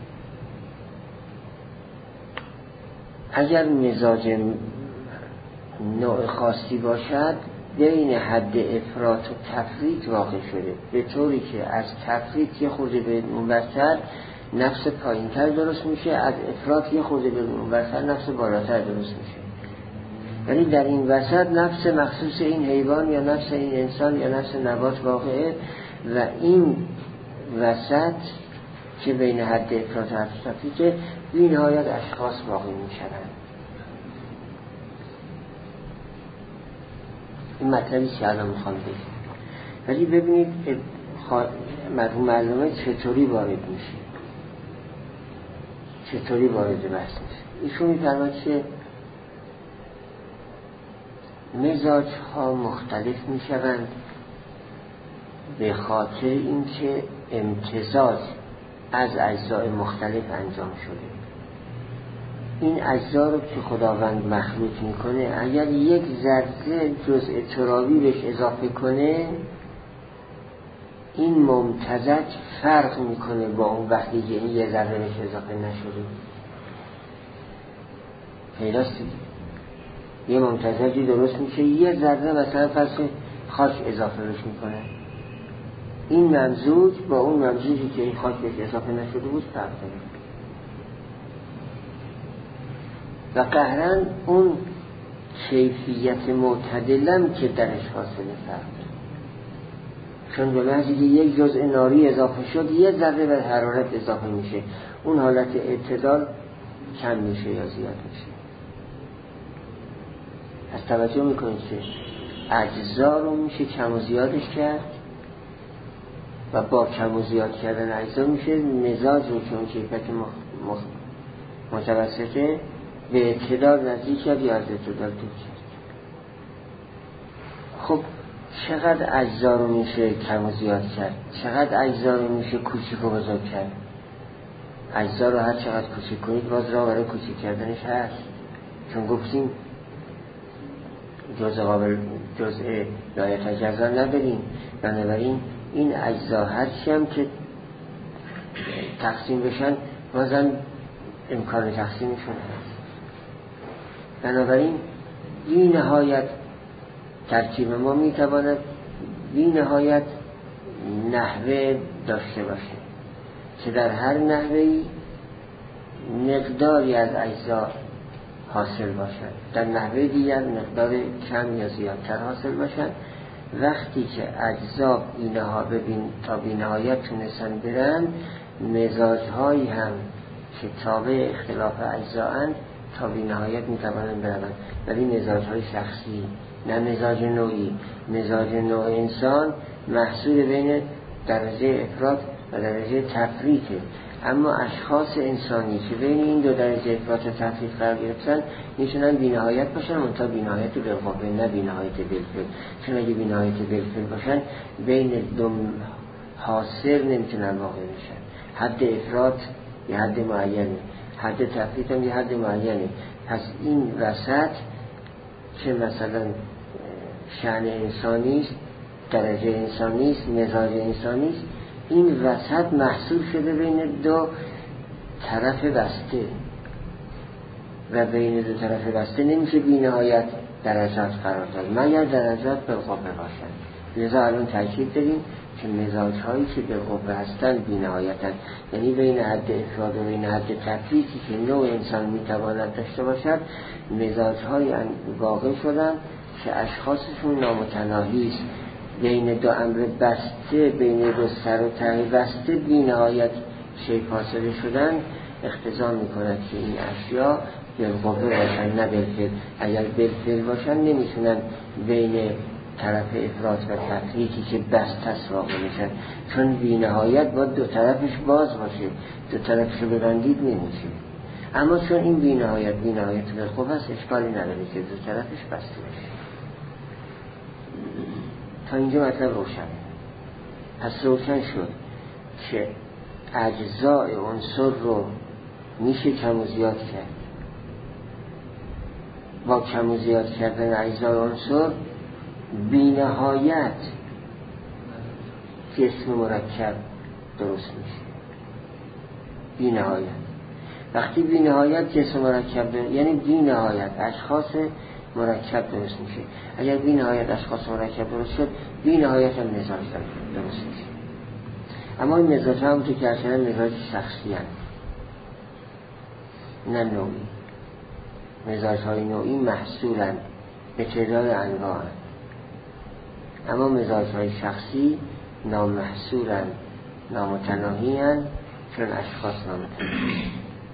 اگر مزاج نوع خاصی باشد بین حد افراط و تفریط واقع شده، به طوری که از تفریط یه خورده به اونورتر نفس پایینتر درست میشه، از افراط یه خورده به اونورتر نفس بالاتر درست میشه. یعنی در این وسط نفس مخصوص این حیوان یا نفس این انسان یا نفس نبات واقعه و این وسط که بین حد افراط و تفریط بی نهایت اشخاص واقع میشن. این مطلبی که الان میخوام بگم، ولی ببینید مرحوم معلومه چطوری وارد میشه، چطوری وارد بحث میشه. ایشون میفرماید که مزاج ها مختلف میشوند به خاطر اینکه امتزاج از اجزای مختلف انجام شده. این اجزا رو که خداوند مخلوط میکنه اگر یک ذره جزء ترابی بهش اضافه کنه این ممتزج فرق میکنه با اون وقتی که این یه ذره بهش اضافه نشده. پیداست دیگه. یه ممتزجی درست میشه، یه ذره مثلا فرض خاک اضافه بهش میکنه، این ممزوج با اون ممزوجی که این خاک بهش اضافه نشده بود فرق داره. و قهرن اون کیفیت معتدلم که درش حاصله فرق داره. چون به محضی که یک جزء ناری اضافه شد یه ذره به حرارت اضافه میشه، اون حالت اعتدال کم میشه یا زیاد میشه. از توجه میکنید که اجزا رو میشه کم و زیادش کرد و با کم و زیاد کردن اجزا میشه مزاج رو که اون کیفیت متوسطه به اعتدال نزدیک کرد یا از اعتدال دور کرد. خب چقدر اجزا رو میشه کم و زیاد کرد؟ چقدر اجزا رو میشه کوچیک و بزرگ کرد؟ اجزا رو هر چقدر کوچیک کنید باز راه برای کوچیک کردنش هست، چون گفتیم جزء قابل جزء لایتجزا نداریم. بنابراین این اجزا هرچی هم که تقسیم بشن بازم امکان تقسیمشون هست. بنابراین بی نهایت ترکیب ما میتواند بی نهایت نحوه داشته باشه که در هر نحوهی مقداری از اجزا حاصل باشد، در نحوه دیگر مقدار کم یا زیادتر حاصل باشد. وقتی که اجزا اینها ببین تا بی نهایت تونستن برن، مزاجهایی هم که تابع اختلاف اجزااند تا بی نهایت میتوانند بروند، ولی مزاجهای شخصی نه مزاج نوعی. مزاج نوع انسان محصول بین درجه افراط و درجه تفریطه، اما اشخاص انسانی که بین این دو درجه افراط و تفریط قرار گرفتن میتونن بی‌نهایت باشن، منتها بی‌نهایت بالقوه نه بی‌نهایت بالفعل. چون اگه بی‌نهایت بالفعل باشن بین دو حاصل نمیتونن واقع بشن. حد افراط یه حد معینه، حد تفریط هم یه حد معینه. پس این وسط که مثلا شأن انسانیست، درجه انسانیست، مزاج انسانیست، این وسط محصول شده بین دو طرف بسته و بین دو طرف بسته نمیشه بی نهایت درجات قرار داد مگر درجات بالقوه باشن. لذا الان تاکید داریم که مزاج هایی که بالقوه هستن بی نهایتن، یعنی بین حد افراد و بین حد تفریطی که نوع انسان میتواند داشته باشد مزاج های واقع شدن که اشخاصشون نامتناهی است. بین دو امر بسته، بین دو سر و ته بسته بی نهایت شی فاصله شدن اقتضا میکند که این اشیا بالقوه باشن نه بالفعل. اگر بالفعل باشن نمیتونن بین طرف افراط و تفریطی که بست هست واقع میشن، چون بی نهایت باید دو طرفش باز باشه، دو طرفش رو ببندید نمیشه. اما چون این بی نهایت بی نهایت بالقوه هست اشکالی نداره که دو طرفش بسته باشه. تا اینجا مطلب روشن. پس روشن شد که اجزای عنصر رو میشه کم و زیاد کرد. با کم و زیاد کردن اجزای عنصر بی نهایت جسم مرکب درست میشه. بی نهایت وقتی بی نهایت جسم مرکب درست، یعنی بی نهایت اشخاص مرکب درست میشه. اگر بی نهایت اشخاص مرکب درست شد بی نهایت هم مزاج درست میشه. اما این مزاج هم تو که اصلا مزاج شخصی هم نه نوعی. مزاج های نوعی محصولن به تعداد انواع، اما مزاج های شخصی نامحصولن، نامتناهی هن، چون اشخاص نامتناهی.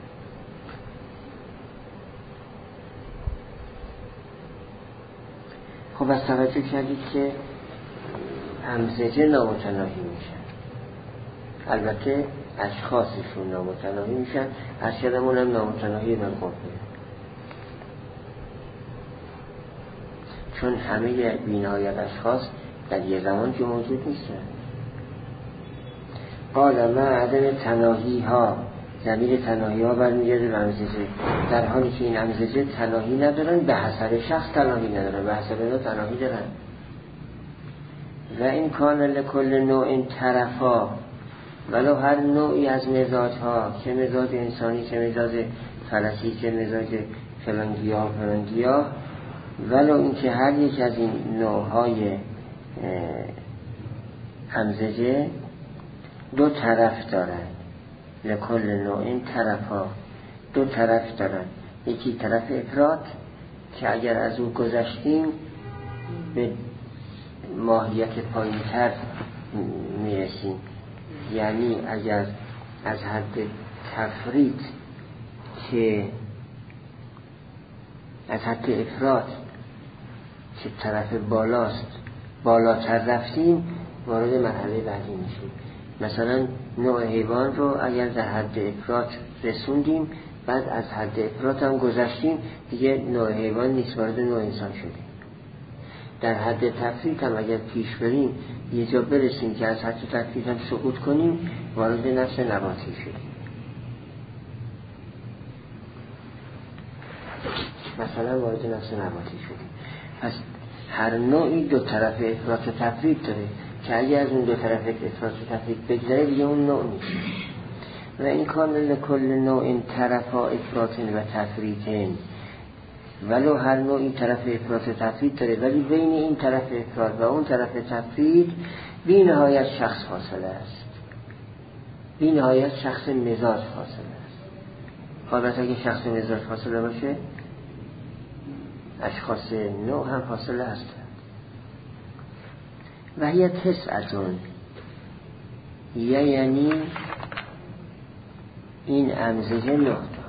خب از توجه کردید که همزجه نامتناهی میشن، البته اشخاصشون نامتناهی میشن، اشیادمون هم نامتناهی بالقوه، چون همه بی‌نهایت اشخاص در یه زمان که موجود نیستن. قال ما عدم تناهی ها، ضمیر تناهی ها برمیگرده به همزجه، در حالی که این همزجه تناهی ندارن، به حسب شخص تناهی ندارن، به حسب اینا تناهی دارن. و این کان لکل نوع طرفا، ولو هر نوعی از مزاج ها، چه مزاج انسانی، چه مزاج فلکی، چه مزاج فلان گیاه فلان گیاه، ولو اینکه هر یک از این نوعهای همزجه دو طرف دارن، لکل نوع طرفا، دو طرف دارن. یکی طرف افراط که اگر از او گذشتیم به ماهیت پایین‌تر میرسیم، یعنی اگر از حد تفریط که از حد افراط که طرف بالاست بالاتر رفتیم وارد مرحله بعدی میشیم. مثلا نوع حیوان رو اگر در حد افراط رسوندیم، بعد از حد افراط هم گذشتیم، دیگه نوع حیوان نیست، وارد نوع انسان شدیم. در حد تفریط هم اگر پیش بریم یه جا برسیم که از حد تفریط هم سقوط کنیم، وارد نفس نباتی شدیم. مثلا وارد نفس نباتی شدیم. پس هر نوعی دو طرف افراط و تفریط داره که اگر از اون دو طرف افراط و تفریط بگذره دیگه اون نوع نیست. و این کان لکل نوع طرفا افراط و تفریط، ولو هر نوعی طرف افراط و تفریط داره، ولی بین این طرف افراط و اون طرف تفریط بی نهایت شخص فاصله است، بی نهایت شخص مزاج فاصله است. حالت اگه شخص مزاج فاصله باشه، اشخاص نوع هم فاصله هستند. و هی تسعتون، یعنی این امزجه نه تا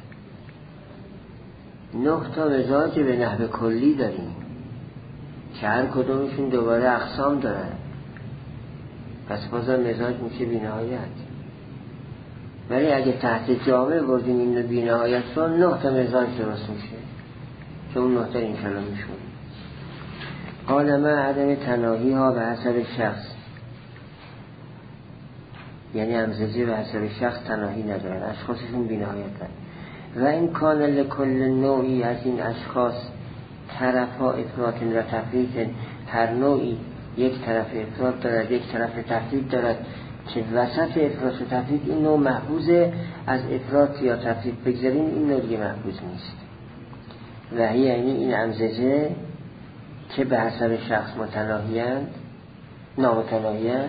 نه تا مزاج به نحو کلی داریم که هر کدومشون دوباره اقسام دارن، پس بازم مزاج میشه بی نهایت. ولی اگه تحت جامعه بردیم این بی نهایت رو، نه تا مزاج درست میشه که اون نه تا انشالله میشون. قال ما عدم تناهی ها به حسب شخص، یعنی امزجه به حسب شخص تناهی ندارن، اشخاصشون بی نهایت دارن. و این کان لکل نوعی از این اشخاص طرفا افراط و تفریط، هر نوعی یک طرف افراط دارد یک طرف تفریط دارد که وسط افراط و تفریط این نوع محفوظه، از افراط یا تفریط بگذاریم این نوع دیگه محفوظ نیست. و هی یعنی این امزجه که به حسب شخص متناهیند نامتناهیند،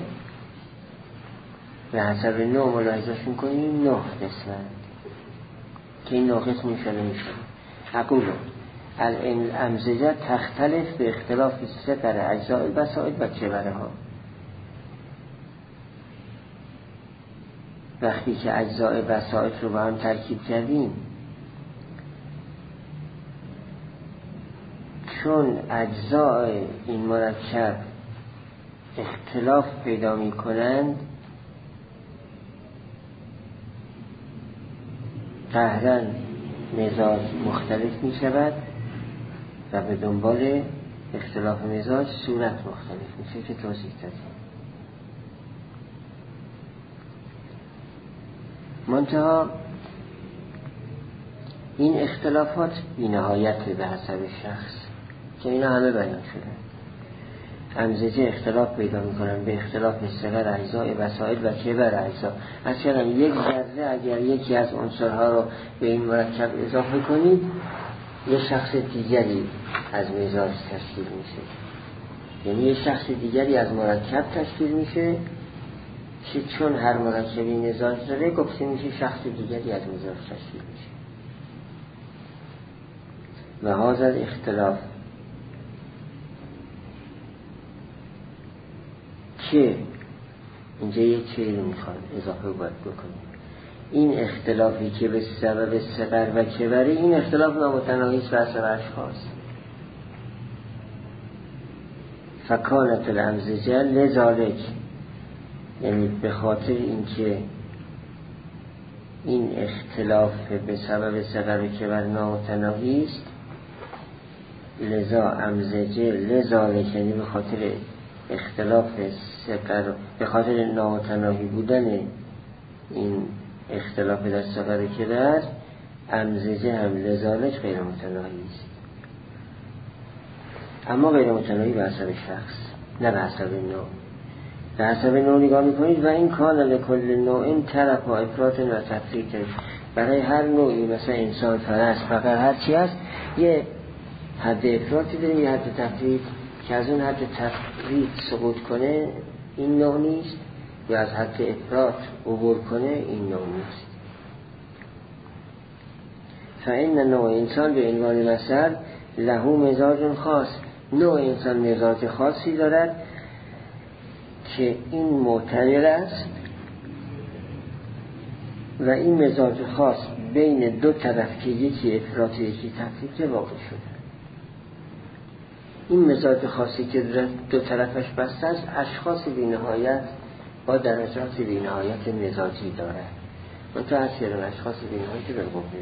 به حسب نوع ملاحظه‌شون کنیم نه قسمند که این نه قسم میشده میشده. اقولو الامزجه تختلف به اختلاف سفر اجزاء البسائط و کبره ها. وقتی که اجزاء بسائط رو با هم ترکیب کردیم، چون اجزاء این مرکب اختلاف پیدا می کنند، قهراً مزاج مختلف می شود و به دنبال اختلاف مزاج صورت مختلف میشه که توضیح دادیم. منتها این اختلافات بی نهایت به حسب شخص که اینا همه بیان شده. امزجه اختلاف پیدا میکنن به اختلاف صغر اجزاء وسائل و کبر اجزا. اصلا یک ذره اگر یکی از عنصرها رو به این مرکب اضافه کنید، یک شخص دیگری از مزاج تشکیل میشه، یعنی یک شخص دیگری از مرکب تشکیل میشه که چون هر مرکبی مزاج داره گفته میشه شخص دیگری از مزاج تشکیل میشه. و هذا اختلاف که اینجا یک چیزی رو میخواد اضافه باید بکنیم، این اختلافی که به سبب صغر و کبره، این اختلاف نامتناهی است بر سر اشخاص. فکانت الامزجه لذالک، یعنی به خاطر اینکه این اختلاف به سبب صغر و کبر نامتناهی است، لذا امزجه لذالک، یعنی به خاطر اختلاف صغر، به خاطر نامتناهی بودن این اختلاف در صغر و کبر، امزجه هم لذالک غیر متناهی است، اما غیر متناهی به حسب شخص. نه به حسب نوع. به حسب نوع نگاه میکنید و این کان لکل نوع این طرف و افراط و تفریط. برای هر نوعی مثلا انسان فرس فقط هر چی هست یه حد افراطی داره یه حد تفریط که از اون حد تفریط سقوط کنه این نوع نیست یا از حد افراط عبور کنه این نوع نیست. فإن نوع انسان به عنوان مثل له مزاج خاص. نوع انسان مزاج خاصی دارد که این معتدل است و این مزاج خاص بین دو طرف که یکی افراط یکی تفریط واقع شده. این مزاج خاصی که دو طرفش بسته است اشخاص بی‌نهایت با درجات بی‌نهایت مزاجی دارد. منتها از سر اشخاص بی‌نهایت بالقوه.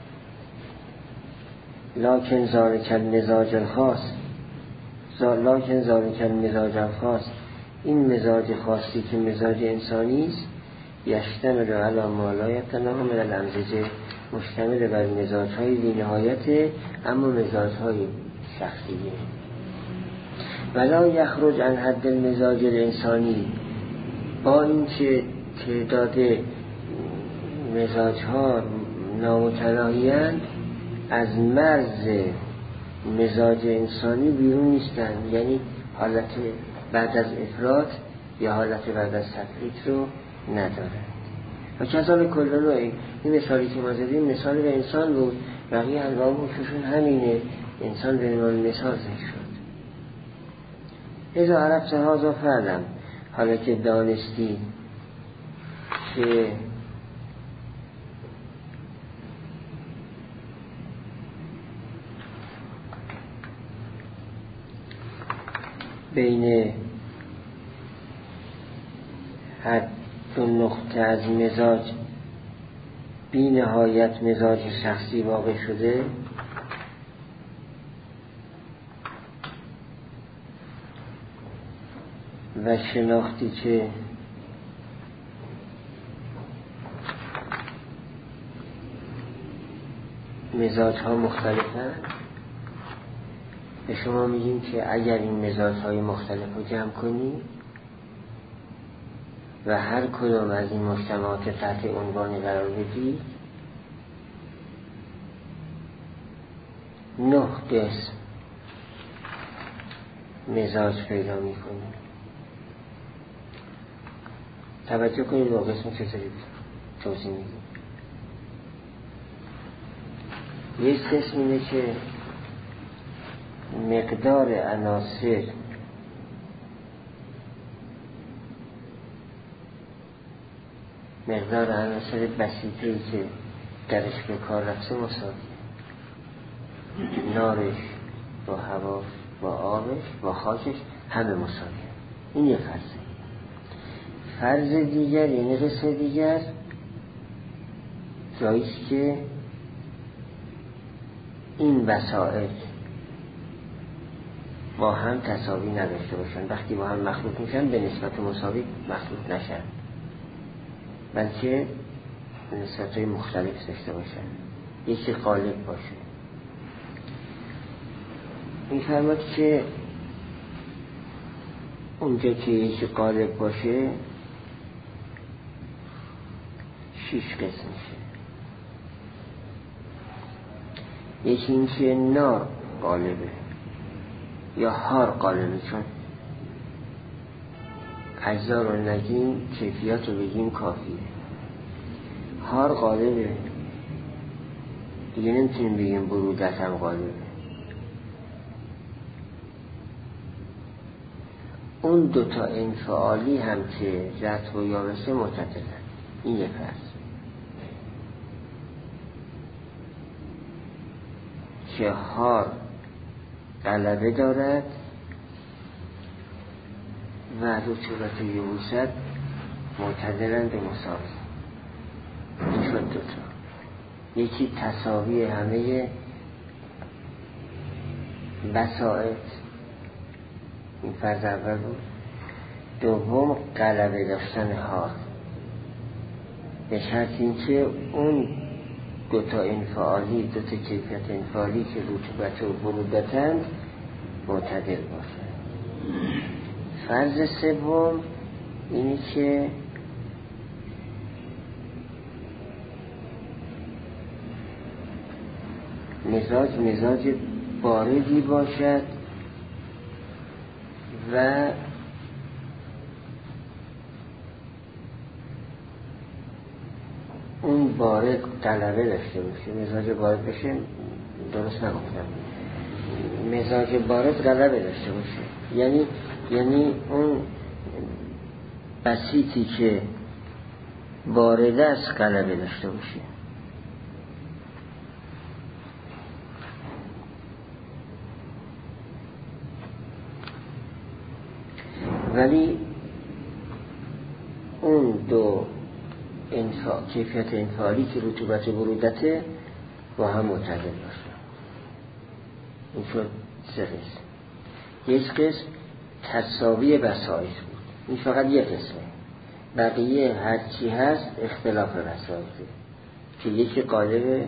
لکن ذالک المزاج الخاص لکن ذالک المزاج الخاص این مزاج خاصی که مزاج انسانی است یشتمل علی ما لا یتناهی من الامزجه مشتمل بر مزاج‌های بی‌نهایت اما مزاج‌های شخصیه. ولا یخرج عن حد المزاج الانسانی با اینکه تعداد مزاج‌ها نامتناهی‌اند از مرز مزاج انسانی بیرون نیستن، یعنی حالت بعد از افراط یا حالت بعد از تفریط رو نداره. و کذالک کل نوع این مثالی که ما زدیم مثال به انسان بود، بقیه انواع حکمشون همینه، انسان به عنوان مثال شد. اذا عرفت هذا فعلم، حالا که دانستی که بین حد دو نقطه از مزاج بی نهایت مزاج شخصی واقع شده، و شناختی که مزاج ها مختلفن، به شما میگیم که اگر این مزاج های مختلف رو جمع کنی و هر کدام از این مجتمعات تحت عنوان قرار بدی، نه قسم مزاج پیدا میکنی. توجه کنید با قسم چطوری توضیح میدیم. یک قسم اینه که مقدار عناصر مقدار عناصر بسیطه‌ای که درش به کار رفته مساویه. نارش با هواش با آبش با خاکش همه مساویه. این یه فرضه. فرض دیگر یعنی قسم دیگر جاییست که این وسائل با هم تساوی نداشته باشن. وقتی با هم مخلوط میشن به نسبت مساوی مخلوط نشن، بلکه به نسبت‌های مختلف داشته باشن، یکی غالب باشه. این فرماد که اونجا که یکی غالب باشه شیش قسم میشه. یکی این که نار غالبه یا هار غالبه، چون اجزا رو نگیم کیفیات رو بگیم کافیه. هار غالبه دیگه نمیتونیم بگیم برودت هم غالبه. اون دوتا انفعالی هم که رطب و یابسه معتدلن. این یک فرض که هار غلبه دارد و رطوبت یبوست معتدلن به مساوی. این شد دوتا. یکی تساوی همه بساعت، این فرض اول بود. دوم غلبه داشتن هار، به شرط اینکه اون دوتا انفعالی دوتا کیفیت انفعالی که رطوبت و برودتند معتدل باشه. فرض سوم اینی که مزاج مزاج باردی باشد و اون بارد غلبه داشته باشه. مزاج بارد بشه، درست نگفتم، مزاج بارد غلبه داشته باشه یعنی یعنی اون بسیطی که بارد است غلبه داشته باشه. ولی اون دو انفعال، کیفیت انفعالی که رطوبت و برودته با هم معتدل باشه. این شد سه قسم. یک قسم تساوی بسایط بود، این فقط یک قسمه، بقیه هرچی هست اختلاف بسایطه که یکی قالبه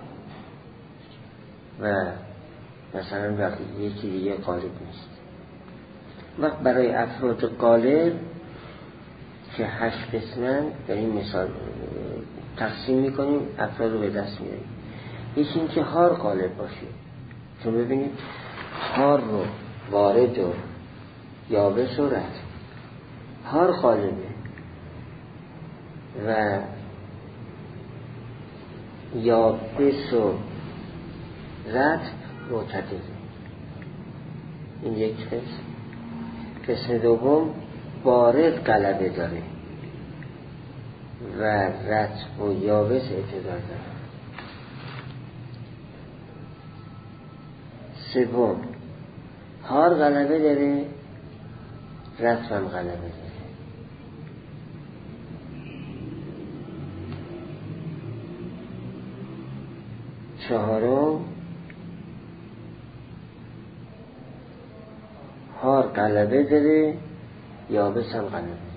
و مثلا بقیه یکی دیگه قالب نیست. وقت برای افراد قالب که هشت قسمن، در این مثال تقسیم میکنیم افراد رو به دست میاریم. یکی این که هار قالب باشه، چون ببینید هار رو وارد و یابس و رد، هار قالبه و یابس و رد معتدله. این یک قسم. قسم دوم بارد غلبه داره و رطب و یابس اعتدال داره. سوم هار غلبه داره، رطب هم غلبه داره. چهارم هار غلبه داره، یابس هم غلبه داره.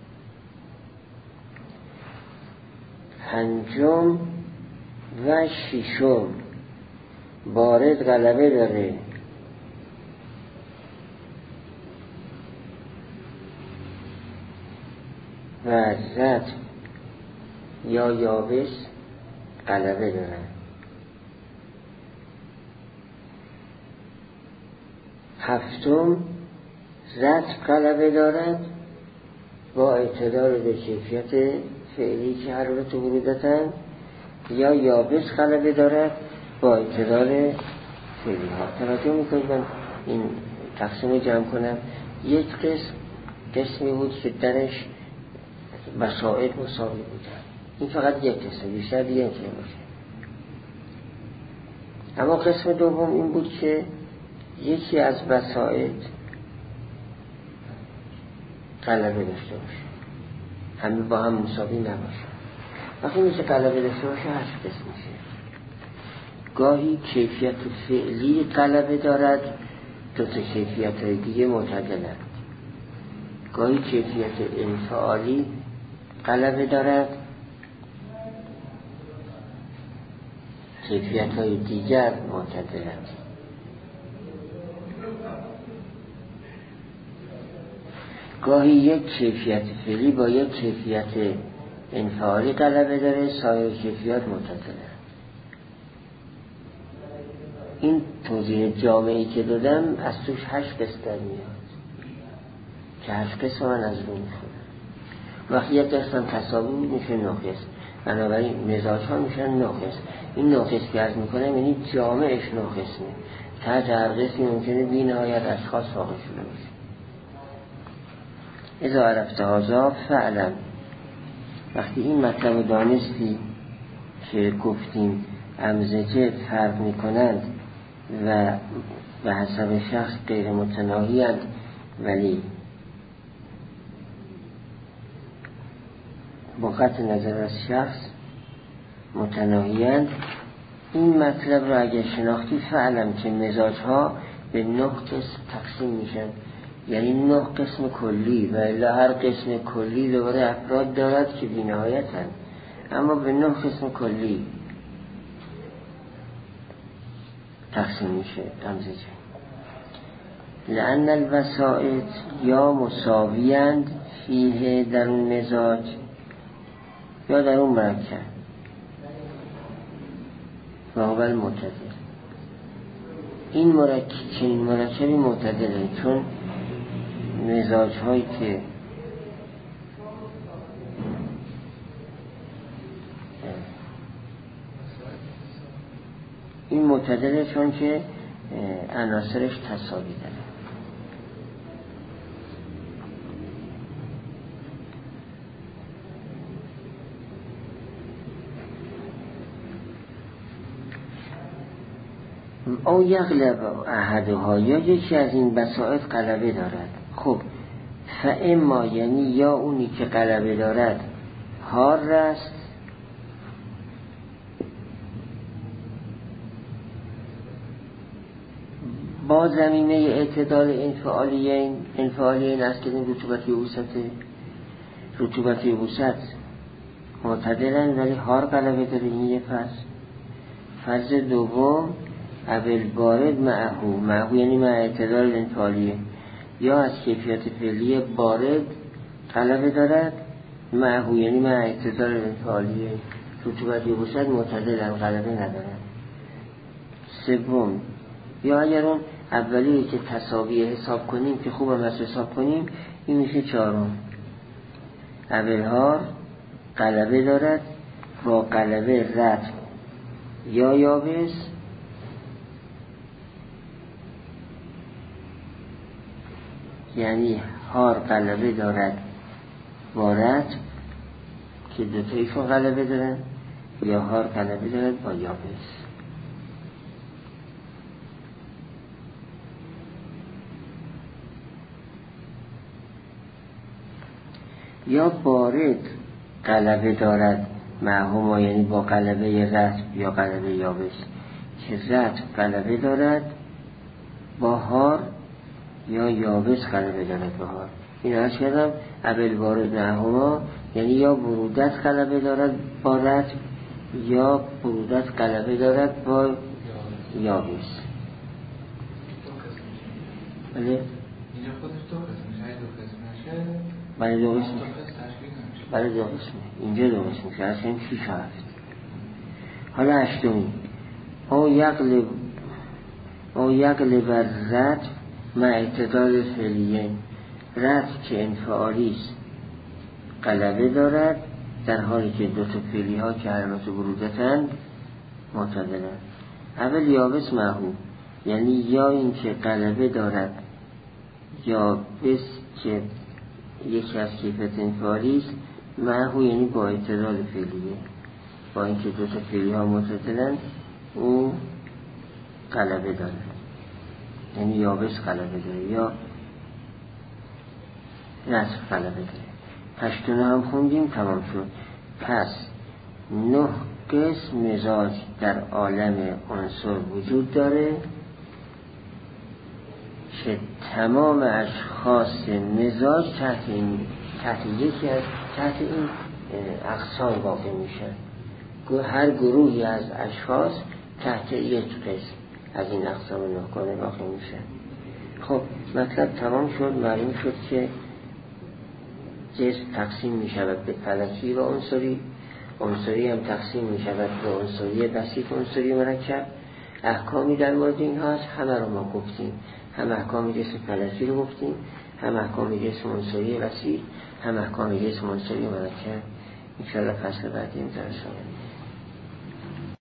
پنجم و ششم بارد غلبه داره، و رطب یا یابس غلبه داره. هفتم رطب غلبه دارد با اعتدال به کیفیت فعلی که حرارت و برودتن، یا یابس غلبه دارد با اعتدال فعلی ها. توجه میکنید من این تقسیم رو جمع کنم. یک قسم قسمی بود که درش بسائط مساوی بودن، این فقط یک قسم، بیشتر دیگه نمیشه باشه. اما قسم دوم این بود که یکی از بسائط غلبه داشته باشه، همه با هم مساوی نباشه. وقتی میشه غلبه داشته باشه هشت قسم میشه. گاهی کیفیت فعلی غلبه دارد، دو تا کیفیت های دیگه معتدلند. گاهی کیفیت انفعالی غلبه دارد، کیفیت های دیگر معتدلند. گاهی یک کیفیت فعلی با یک کیفیت انفعالی غلبه داره، سایر کیفیات معتدلند. این توضیح جامعی که دادم از توش هشت قسم در میاد که هشت قسم من از رو میخونم. وقتی یک قسم تصاوی میشه نه قسم، بنابراین مزاج ها میشن نه قسم. این نه قسم که عرض میکنم یعنی جامعش نه قسمه، تحت هر قسمی ممکنه بی نهایت اشخاص واقع شده باشه. اذا عرفت هذا فعلا، وقتی این مطلب دانستی که گفتیم امزجه فرق میکنند و به حسب شخص غیر متناهی اند ولی با قطع نظر از شخص متناهی اند، این مطلب را اگر شناختی فعلم که مزاج ها به نه قسم تقسیم میشن، یعنی نه قسم کلی، و الا هر قسم کلی دوباره افراد دارد که بی نهایت هست، اما به نه قسم کلی تقسیم میشه امزجه. لأن الوسائط یا مساویند فیه در اون مزاج یا در اون مرکب و هو المعتدل. این مرکب چنین مرکبی معتدله، چون مزاج هایی که این معتدله چون که عناصرش تساوی داره. او یغلب احدها یا یکی از این بساط غلبه دارد. خب فاما یعنی یا اونی که غلبه دارد حار است با زمینه اعتدال انفعالیین. انفعالیین است که این رطوبت یبوسته، رطوبت یبوست معتدلن ولی حار غلبه داره. این یه فرض. فرض دوم اول بارد معهو، معهو یعنی مع اعتدال انفعالیه، یا از کیفیت فعلی بارد غلبه دارد، معهو یعنی مع اعتدال انفعالیه، رطوبت یبوست معتدلن غلبه ندارد. سوم یا اگر اون اولی که تساویه حساب کنیم که خوب هم از حساب کنیم، این میشه چهارم. اولها غلبه دارد با غلبه رطب یا یابس، یعنی هار غلبه دارد با رطب که دوتایشون غلبه دارن، یا هار غلبه دارد با یابس. یا بارد غلبه دارد معهوما یعنی با غلبه رطب یا غلبه یابس، که رطب غلبه دارد با هار یا یابس غلبه دارد با هار. این عرض کردم اول بارد معهوما یعنی یا برودت غلبه دارد با رطب یا برودت غلبه دارد با یابس. بله اینجا خودش دو قسم میشه، دو قسم میشه. بله دو قسم بله دو قسم اینجا دو قسم میشه، اصلا شیش هفت. حالا هشتمی او یقلب او یقلب رطب مع اعتدال فعلیه، رطب که انفعالی است غلبه دارد در حالی که دو تا فعلی ها که علامت برودتند معتدلند. اول یابس معهو یعنی یا این که غلبه دارد یا بس که یکی از کیفیت انفعالی است، معهو یعنی با اعتدال فعلیه، با اینکه دو تا فعلی ها معتدلند او غلبه دارد، یعنی یابس غلبه داره یا رطب غلبه داره. هشتونه هم خوندیم تمام شد. پس نه قسم مزاج در عالم عنصر وجود داره که تمام اشخاص مزاج تحت این تحت یکی از تحت این اقسام واقع میشن. هر گروهی از اشخاص تحت یک قسم از این اقسام نهگانه واقع میشن. خب مطلب تمام شد. معلوم شد که جسم تقسیم میشود به فلکی و عنصری، عنصری هم تقسیم میشود به عنصری بسیط، عنصری مرکب. احکامی در مورد این هست، همه رو ما گفتیم. هم احکام جسم فلکی رو گفتیم، هم احکام جسم عنصری بسیط، هم احکام جسم عنصری مرکب. ان شاء الله فصل بعدی این درس